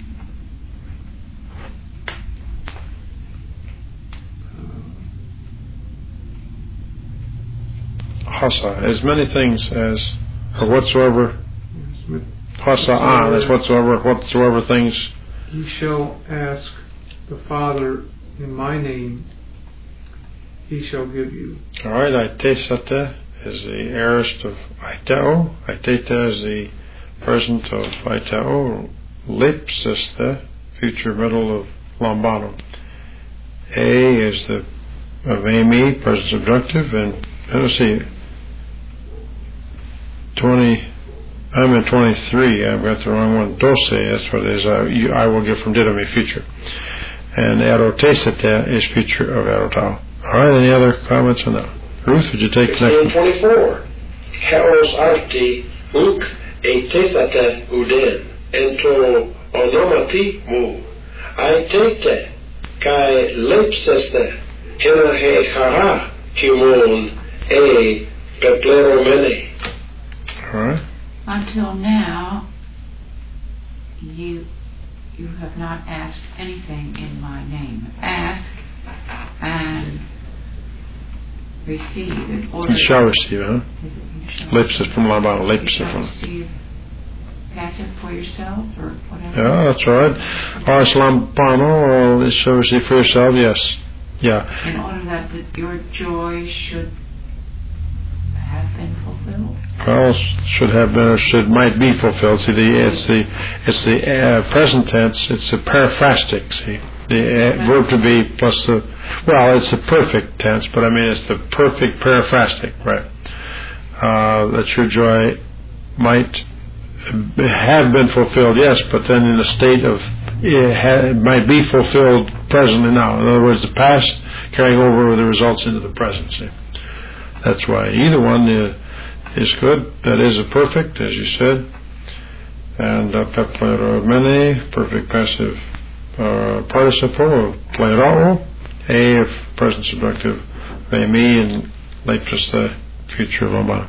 Hasa, as many things as, or whatsoever, hasa an, as whatsoever, whatsoever things. Ye shall ask the Father in my name, he shall give you. All right, aitesate is the aorist of aiteo, aiteta is the present of aiteo, lips is the future middle of lambano. A is the of ame, present subjunctive, and let's see. Twenty. I'm in twenty-three. I've got the wrong one. Dose. That's what it is. I, you, I will give from didomi, future. And erotesete is future of erotao. All right. Any other comments on that? Ruth, would you take next? sixteen twenty-four. Heros arti uk etesate uden ento onomati mu. Aitete kai lepseste hena he chara humon e pepleromene. All right. Until now, you you have not asked anything in my name. Ask and receive in order. You shall receive, huh? Lips is from lambano. Lips is from. Receive. Passive for yourself or whatever. Yeah, that's right. Or lambano, or shall receive for yourself. Yes. Yeah. In order that the, your joy should have been fulfilled. Well, should have been or should might be fulfilled. See, the it's the it's the uh, present tense. It's the periphrastic. See, The uh, verb to be plus the, well, it's the perfect tense, but I mean it's the perfect periphrastic, right? Uh, that your joy might have been fulfilled, yes, but then in a state of, it, ha- it might be fulfilled presently now. In other words, the past carrying over the results into the present. See? That's why either one uh, is good. That is a perfect, as you said. And uh, pepleromene, perfect passive uh, participle of plerao, a of present subjunctive me, and late plus the future of Lama.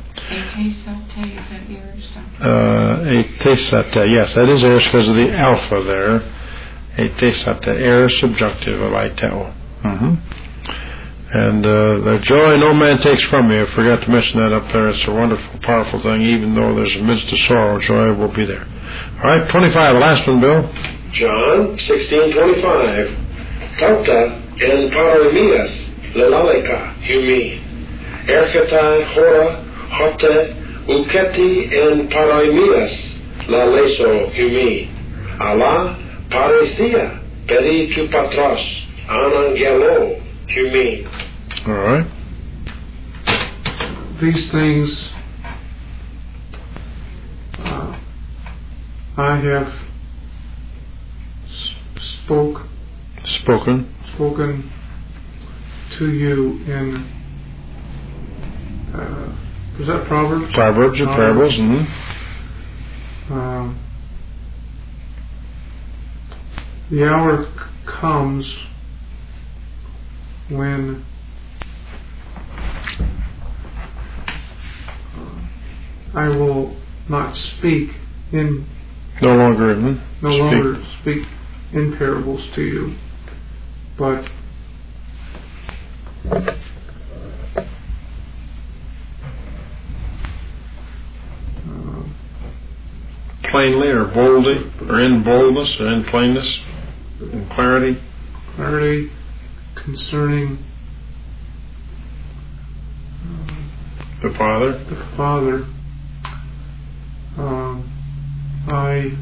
Uh, a tesate, yes, that is aorist because of the alpha there. A tesate, aorist subjunctive of iteo. Mm-hmm. And uh, the joy no man takes from me. I forgot to mention that up there. It's a wonderful, powerful thing. Even though there's a midst of sorrow, joy will be there. All right, twenty-five, last one, Bill. John sixteen twenty-five. Tauta en paramias lelaleka humi. Ercheta hora hote uketi en paramias laleso humi. Allah paresia peri tu patros anangelo humi. All right. These things uh, I have spoke spoken spoken to you in uh, is that Proverbs? Proverbs or parables? Mm-hmm. Um, the hour c- comes when uh, I will not speak in No longer in no speak. longer speak in parables to you, but uh, plainly or boldly, or in boldness, or in plainness, in clarity. clarity concerning uh, The Father. the Father. Um, I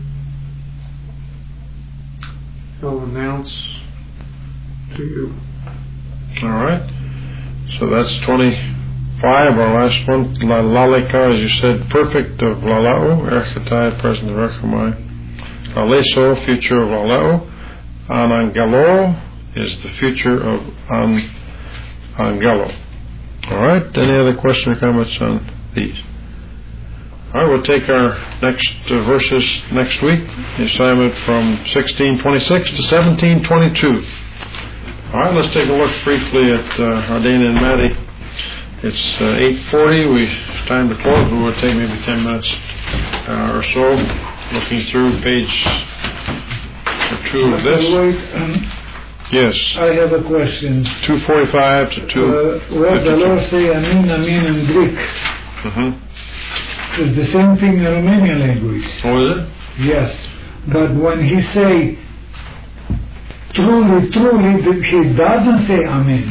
shall announce to you. All right. So that's twenty-five. Our last one, La Lalika, as you said, perfect of Lalao, Erchetai, present of Erchomai. Laleso, future of Lalao. Anangelo is the future of An Angelo. All right. Any other questions or comments on these? All right, we'll take our next uh, verses next week. The assignment from sixteen twenty-six to seventeen twenty-two. All right, let's take a look briefly at uh, Ardena and Maddie. It's uh, eight forty. We it's time to close. But we'll take maybe ten minutes uh, or so, looking through page or two of this. Wait, um, Yes. I have a question. two forty-five to two. Uh, where the Lord say Amin, Amin in Greek, Mm-hmm. is the same thing in Romanian language. Oh, is it? Yes. But when he say truly, truly, he doesn't say Amen.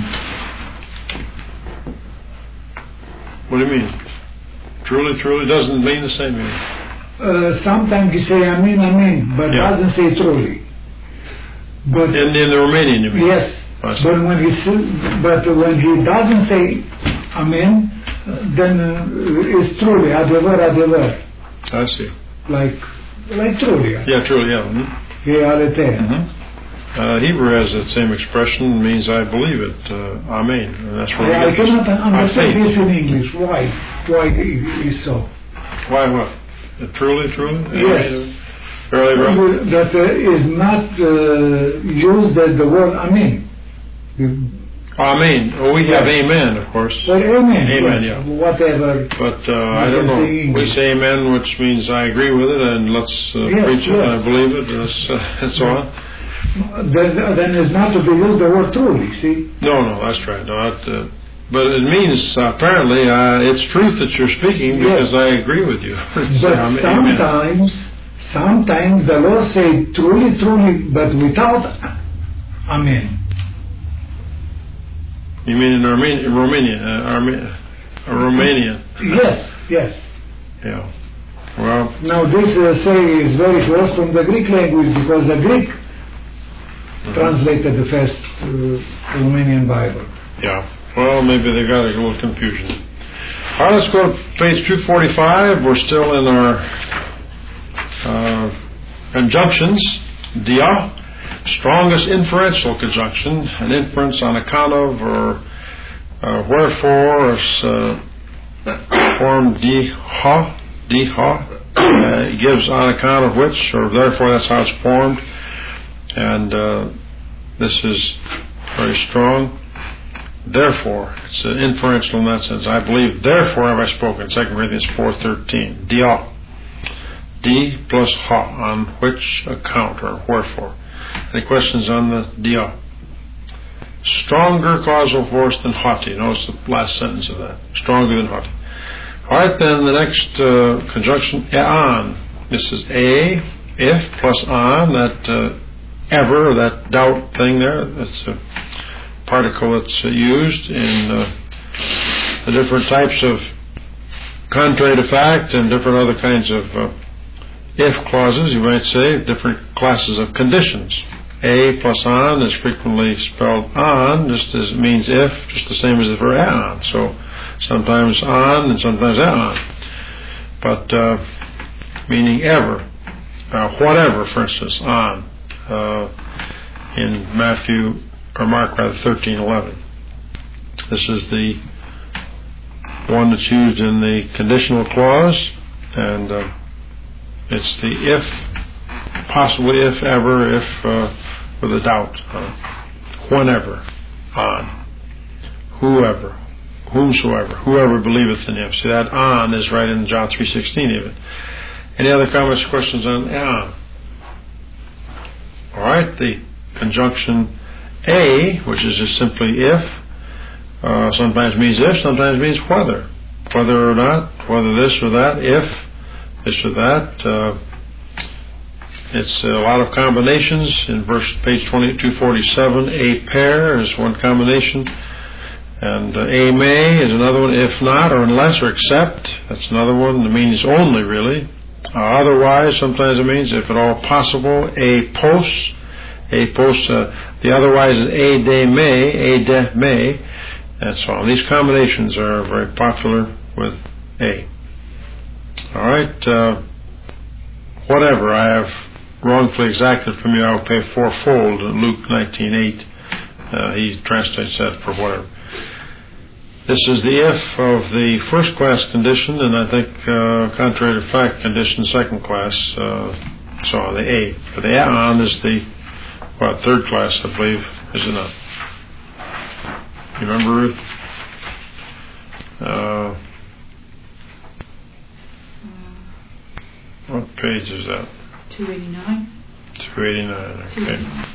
What do you mean? Truly, truly doesn't mean the same meaning. Uh, sometimes he say Amen, Amen, but Yeah. doesn't say truly. But In, in the Romanian, you mean? yes, I see. but when he say, but when he doesn't say Amen, then uh, it's truly adevăr, adevăr, I see. like like truly. Yeah, truly, yeah. Mm-hmm. Realite. Mm-hmm. Uh, Hebrew has that same expression, means I believe it. Uh, amen. And that's where I, I we get cannot this. understand faith. this in English. Why? Why it is so? Why what? Uh, truly, truly? Yes. Verily, verily? That uh, is not uh, used as the word Amen. Amen. Oh, we have amen, of course. Well, amen. Amen, yes, yeah. Whatever. But uh, I can don't know. say English. We say amen, which means I agree with it, and let's uh, Yes, preach it, yes. and I believe it, and, that's, uh, and so on. Then, then it's not to be used the word truly. See. No, no, that's right. No, that, uh, but it means uh, apparently uh, it's truth that you're speaking because Yes. I agree with you. But So, amen. sometimes, sometimes the Lord say truly, truly, but without Amen. You mean in Armenia, Romania, uh, Arme- uh, Romania? Yes, yes. Yeah. Well, Now this uh, say is very close from the Greek language because the Greek mm-hmm. translated the first uh, Romanian Bible. Yeah. Well, maybe they got a little confusion. All right, let's go to page two forty-five. We're still in our uh, conjunctions. Dia, strongest inferential conjunction, an inference on account of or uh, wherefore is uh, form di ha, di ha. Uh, it gives on account of which, or therefore, that's how it's formed. And uh, this is very strong. Therefore, it's an inferential in that sense. I believe, therefore have I spoken, Second Corinthians four thirteen. Dia. Di plus ha, on which account or wherefore. Any questions on the dia? Stronger causal force than haughty. Notice the last sentence of that. Stronger than haughty. All right, then the next uh, conjunction, ean. This is a, if, plus on, that uh, ever, that doubt thing there. That's a particle that's uh, used in uh, the different types of contrary to fact and different other kinds of uh, if clauses, you might say, different classes of conditions. A plus on is frequently spelled on, just as it means if, just the same as the verb on. So sometimes on and sometimes on. But uh, meaning ever, uh, whatever, for instance, on, uh, in Matthew, or Mark rather, thirteen eleven. This is the one that's used in the conditional clause, and uh, it's the if, possibly if, ever, if, uh, with a doubt, uh, whenever, on, whoever, whomsoever, whoever believeth in him. See, that on is right in John three sixteen even. Any other comments or questions on on? All right, the conjunction a, which is just simply if, uh, sometimes means if, sometimes means whether. Whether or not, whether this or that, if this or that. Uh, it's a lot of combinations. In verse page twenty-two forty-seven, a pair is one combination. And uh, a may is another one, if not, or unless, or except. That's another one. It means only, really. Uh, otherwise, sometimes it means if at all possible. A post. A post. Uh, the otherwise is a de may, a de may, and so on. These combinations are very popular with a. All right. Uh, whatever I have wrongfully exacted from you, I will pay fourfold. In Luke nineteen eight, uh, he translates that for whatever. This is the if of the first class condition, and I think uh, contrary to fact condition, second class. Uh, so on, the a. But the on is the what, third class, I believe, is enough. You remember, Ruth? Uh, what page is that? two eighty-nine. two eighty-nine, okay.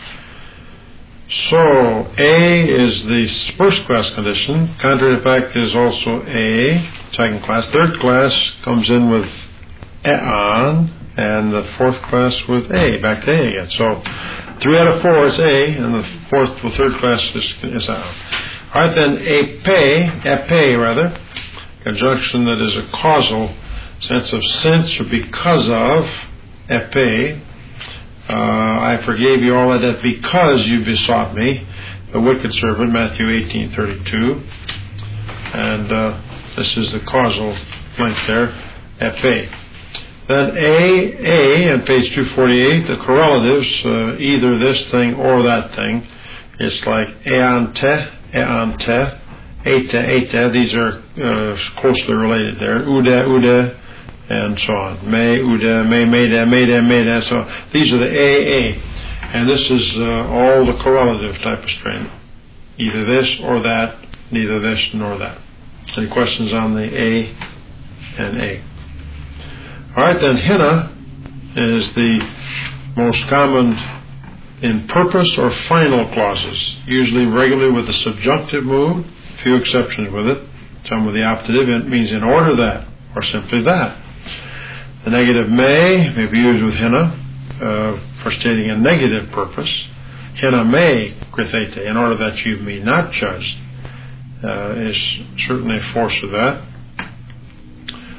So, A is the first class condition. Contrary to fact is also A, second class. Third class comes in with on, and the fourth class with A, back to A again. So, three out of four is A, and the fourth, the third class is, is on. All right, then, a pay, epe rather, conjunction that is a causal sense of since or because of, epe. Uh, I forgave you all of that because you besought me, the wicked servant, Matthew eighteen thirty-two. And uh, this is the causal link there, epe. Then A, A, on page two forty-eight, the correlatives, uh, either this thing or that thing. It's like eante, eante, ete, ete. These are uh, closely related there. Ude, ude, and so on. Me, ude, me, mede, mede, mede. So these are the A, A. And this is uh, all the correlative type of strain. Either this or that, neither this nor that. Any questions on the A and A? All right, then hina is the most common in purpose or final clauses, usually regularly with the subjunctive mood, few exceptions with it. Some with the optative, it means in order that, or simply that. The negative may may be used with hina uh, for stating a negative purpose. Hina may krithete, in order that you be not judged, uh, is certainly a force of that.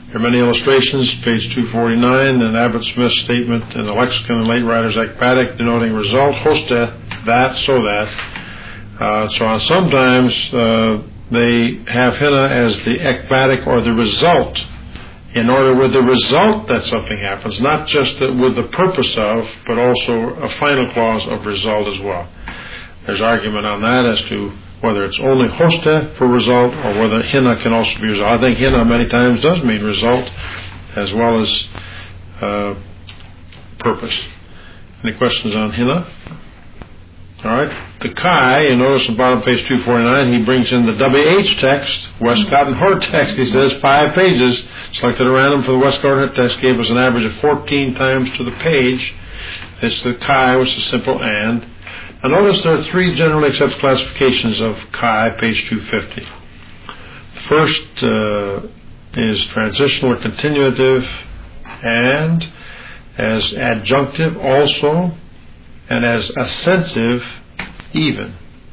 There are many illustrations, page two forty-nine, and Abbott Smith's statement in the lexicon and late writers ekbatic, denoting result, hoste, that, so that. Uh, so on sometimes uh, they have henna as the ekbatic or the result, in order with the result that something happens, not just the, with the purpose of, but also a final clause of result as well. There's argument on that as to whether it's only hoste for result or whether henna can also be result. I think henna many times does mean result as well as uh, purpose. Any questions on henna? All right. The Chi, you notice on bottom page two forty-nine, he brings in the W H text, Westcott and Hort text. He says five pages. Selected at random for the Westcott and Hort text, gave us an average of fourteen times to the page. It's the Chi, which is simple and. Now notice there are three generally accepted classifications of Chi, page two fifty. First uh, is transitional or continuative, and as adjunctive also, and as assensive even.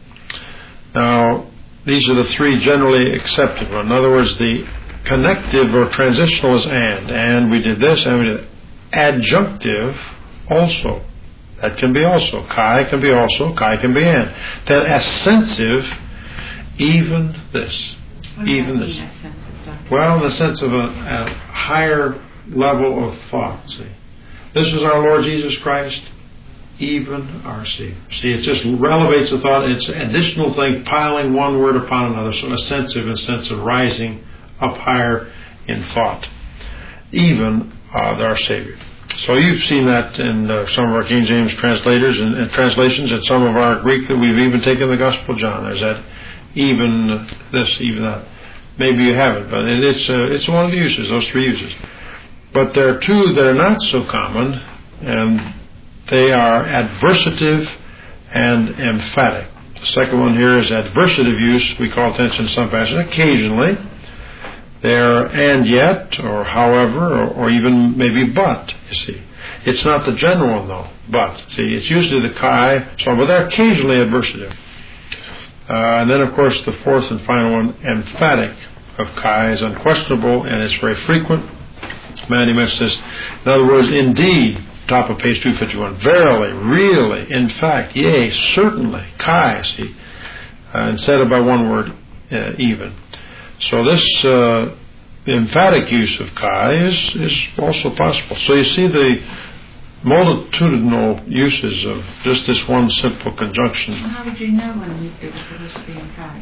Now, these are the three generally accepted ones. In other words, the connective or transitional is and, and we did this, and we did that. Adjunctive also. That can be also. Chi can be also. Chi can be and. Then assensive, even this. What even does this. that mean, assensive? Well, in the sense of a, a higher level of thought. See, this is our Lord Jesus Christ, even our Savior. See, it just relevates the thought. It's an additional thing, piling one word upon another. So assensive in the sense of rising up higher in thought. Even uh, our Savior. So you've seen that in uh, some of our King James translators and, and translations, and some of our Greek that we've even taken the Gospel of John. There's that even this, even that. Maybe you haven't, but it, it's uh, it's one of the uses, those three uses. But there are two that are not so common, and they are adversative and emphatic. The second one here is adversative use. We call attention to some passages occasionally. They're and yet, or however, or, or even maybe but, you see. It's not the general one, though, but. See, it's usually the Chi, so, but they're occasionally adversative. Uh, and then, of course, the fourth and final one, emphatic of Chi, is unquestionable, and it's very frequent. Mandy mentions this. In other words, indeed, top of page two fifty-one, verily, really, in fact, yea, certainly, Chi, see, uh, instead of by one word, uh, even. So this uh, emphatic use of Chi is, is also possible. So you see the multitudinal uses of just this one simple conjunction. Well, how would you know when it was supposed to be emphatic?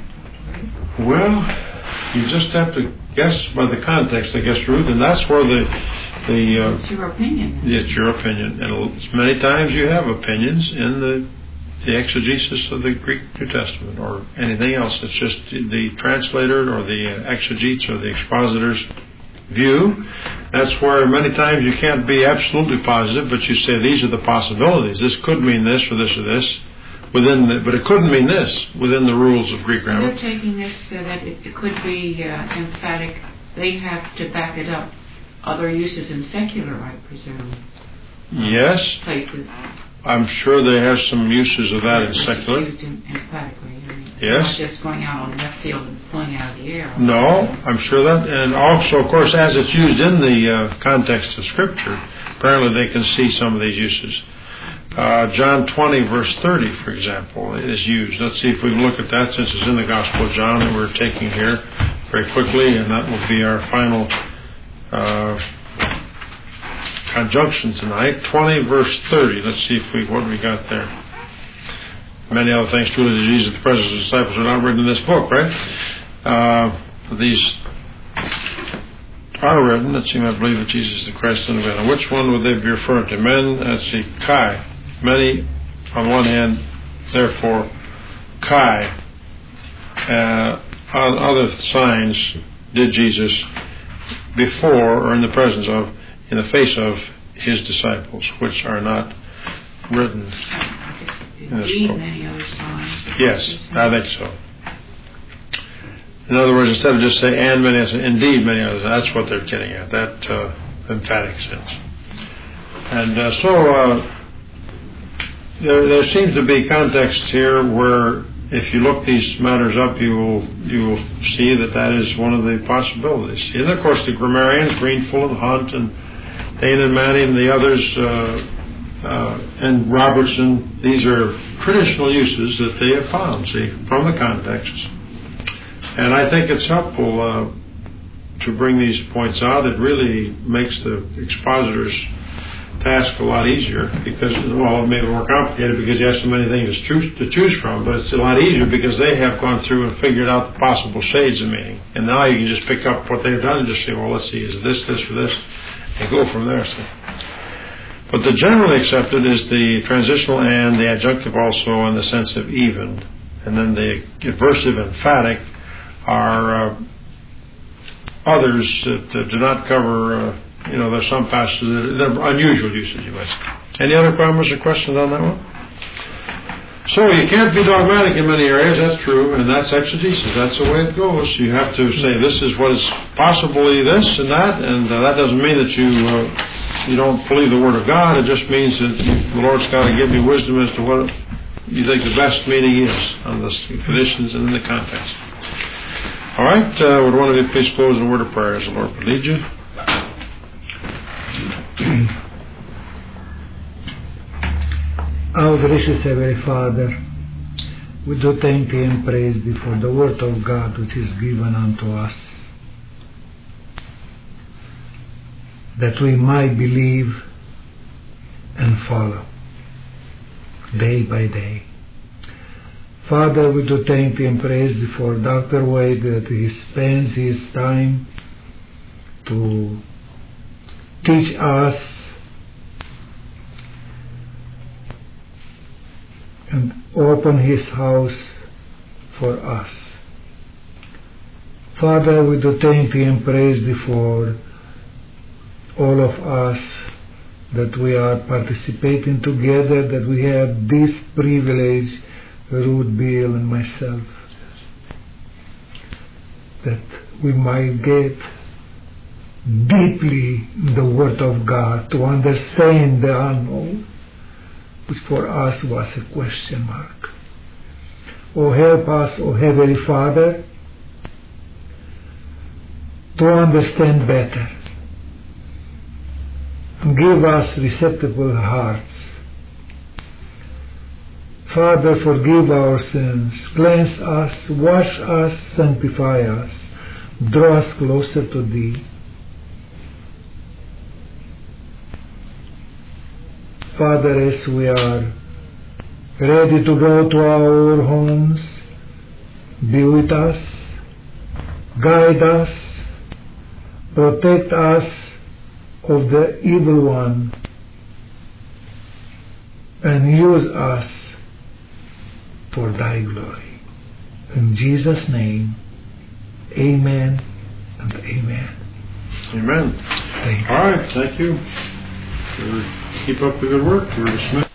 Well, you just have to guess by the context, I guess, Ruth, and that's where the the uh, it's your opinion. It's your opinion, and many times you have opinions in the the exegesis of the Greek New Testament or anything else. It's just the translator or the exegetes or the expositor's view. That's where many times you can't be absolutely positive, but you say these are the possibilities. This could mean this or this or this, within the, but it couldn't mean this within the rules of Greek grammar. They're taking this so that it, it could be uh, emphatic. They have to back it up. Other uses in secular, I presume. Yes. Places. I'm sure they have some uses of that in secular. Emphatically. I mean, Yes. not just going out on left field and pulling out of the air. No, I'm sure that. And also, of course, as it's used in the uh, context of Scripture, apparently they can see some of these uses. Uh, John twenty, verse thirty, for example, is used. Let's see if we can look at that, since it's in the Gospel of John that we're taking here very quickly, and that will be our final uh, conjunction tonight. twenty, verse thirty. Let's see if we what we got there. Many other things truly to Jesus, the presence of the disciples are not written in this book, right? Uh, these are written. Let's see, I believe that Jesus is the Christ in the man. Which one would they be referring to? Men, let's see, Chi. Many, on one hand, therefore, Chi. Uh, other signs did Jesus before or in the presence of, in the face of his disciples, which are not written in this book. Many other signs. Yes, I think so. In other words, instead of just saying and many others, indeed many others, that's what they're getting at, that uh, emphatic sense. And uh, so uh, there, there seems to be context here where if you look these matters up, you will you will see that that is one of the possibilities. And of course, the grammarians, Greenfull and Hunt and Dane and Manning and the others, uh, uh, and Robertson, these are traditional uses that they have found, see, from the context. And I think it's helpful uh, to bring these points out. It really makes the expositor's task a lot easier because, well, it may be more complicated because you have so many things to choose, to choose from, but it's a lot easier because they have gone through and figured out the possible shades of meaning. And now you can just pick up what they've done and just say, well, let's see, is this, this, or this, and go from there. So. But the generally accepted is the transitional and the adjunctive also in the sense of even. And then the aversive emphatic are uh, others that uh, do not cover... Uh, You know, there's some passages that are unusual usage, you might say. Any other comments or questions on that one? So you can't be dogmatic in many areas, that's true, and that's exegesis. That's the way it goes. You have to say this is what is possibly this and that, and uh, that doesn't mean that you uh, you don't believe the Word of God. It just means that you, the Lord's got to give you wisdom as to what you think the best meaning is on the conditions and in the context. All right, uh, would one of you please close in a word of prayer as the Lord would lead you? Our gracious Heavenly Father, we do thank Thee and praise Thee for the Word of God which is given unto us, that we might believe and follow day by day. Father, we do thank Thee and praise Thee for Doctor Wade, that he spends his time to teach us and open his house for us. Father, we do thank Thee and praise Thee for all of us that we are participating together, that we have this privilege, Ruth, Bill, and myself, that we might get deeply the Word of God to understand the unknown, which for us was a question mark. Oh, help us, oh Heavenly Father, to understand better, and give us receptive hearts. Father, forgive our sins, cleanse us, wash us, sanctify us, draw us closer to Thee. Father, as we are ready to go to our homes, be with us, guide us, protect us of the evil one, and use us for Thy glory. In Jesus' name, amen and amen. Amen. Thank All right, thank you. Keep up the good work. We're dismissed.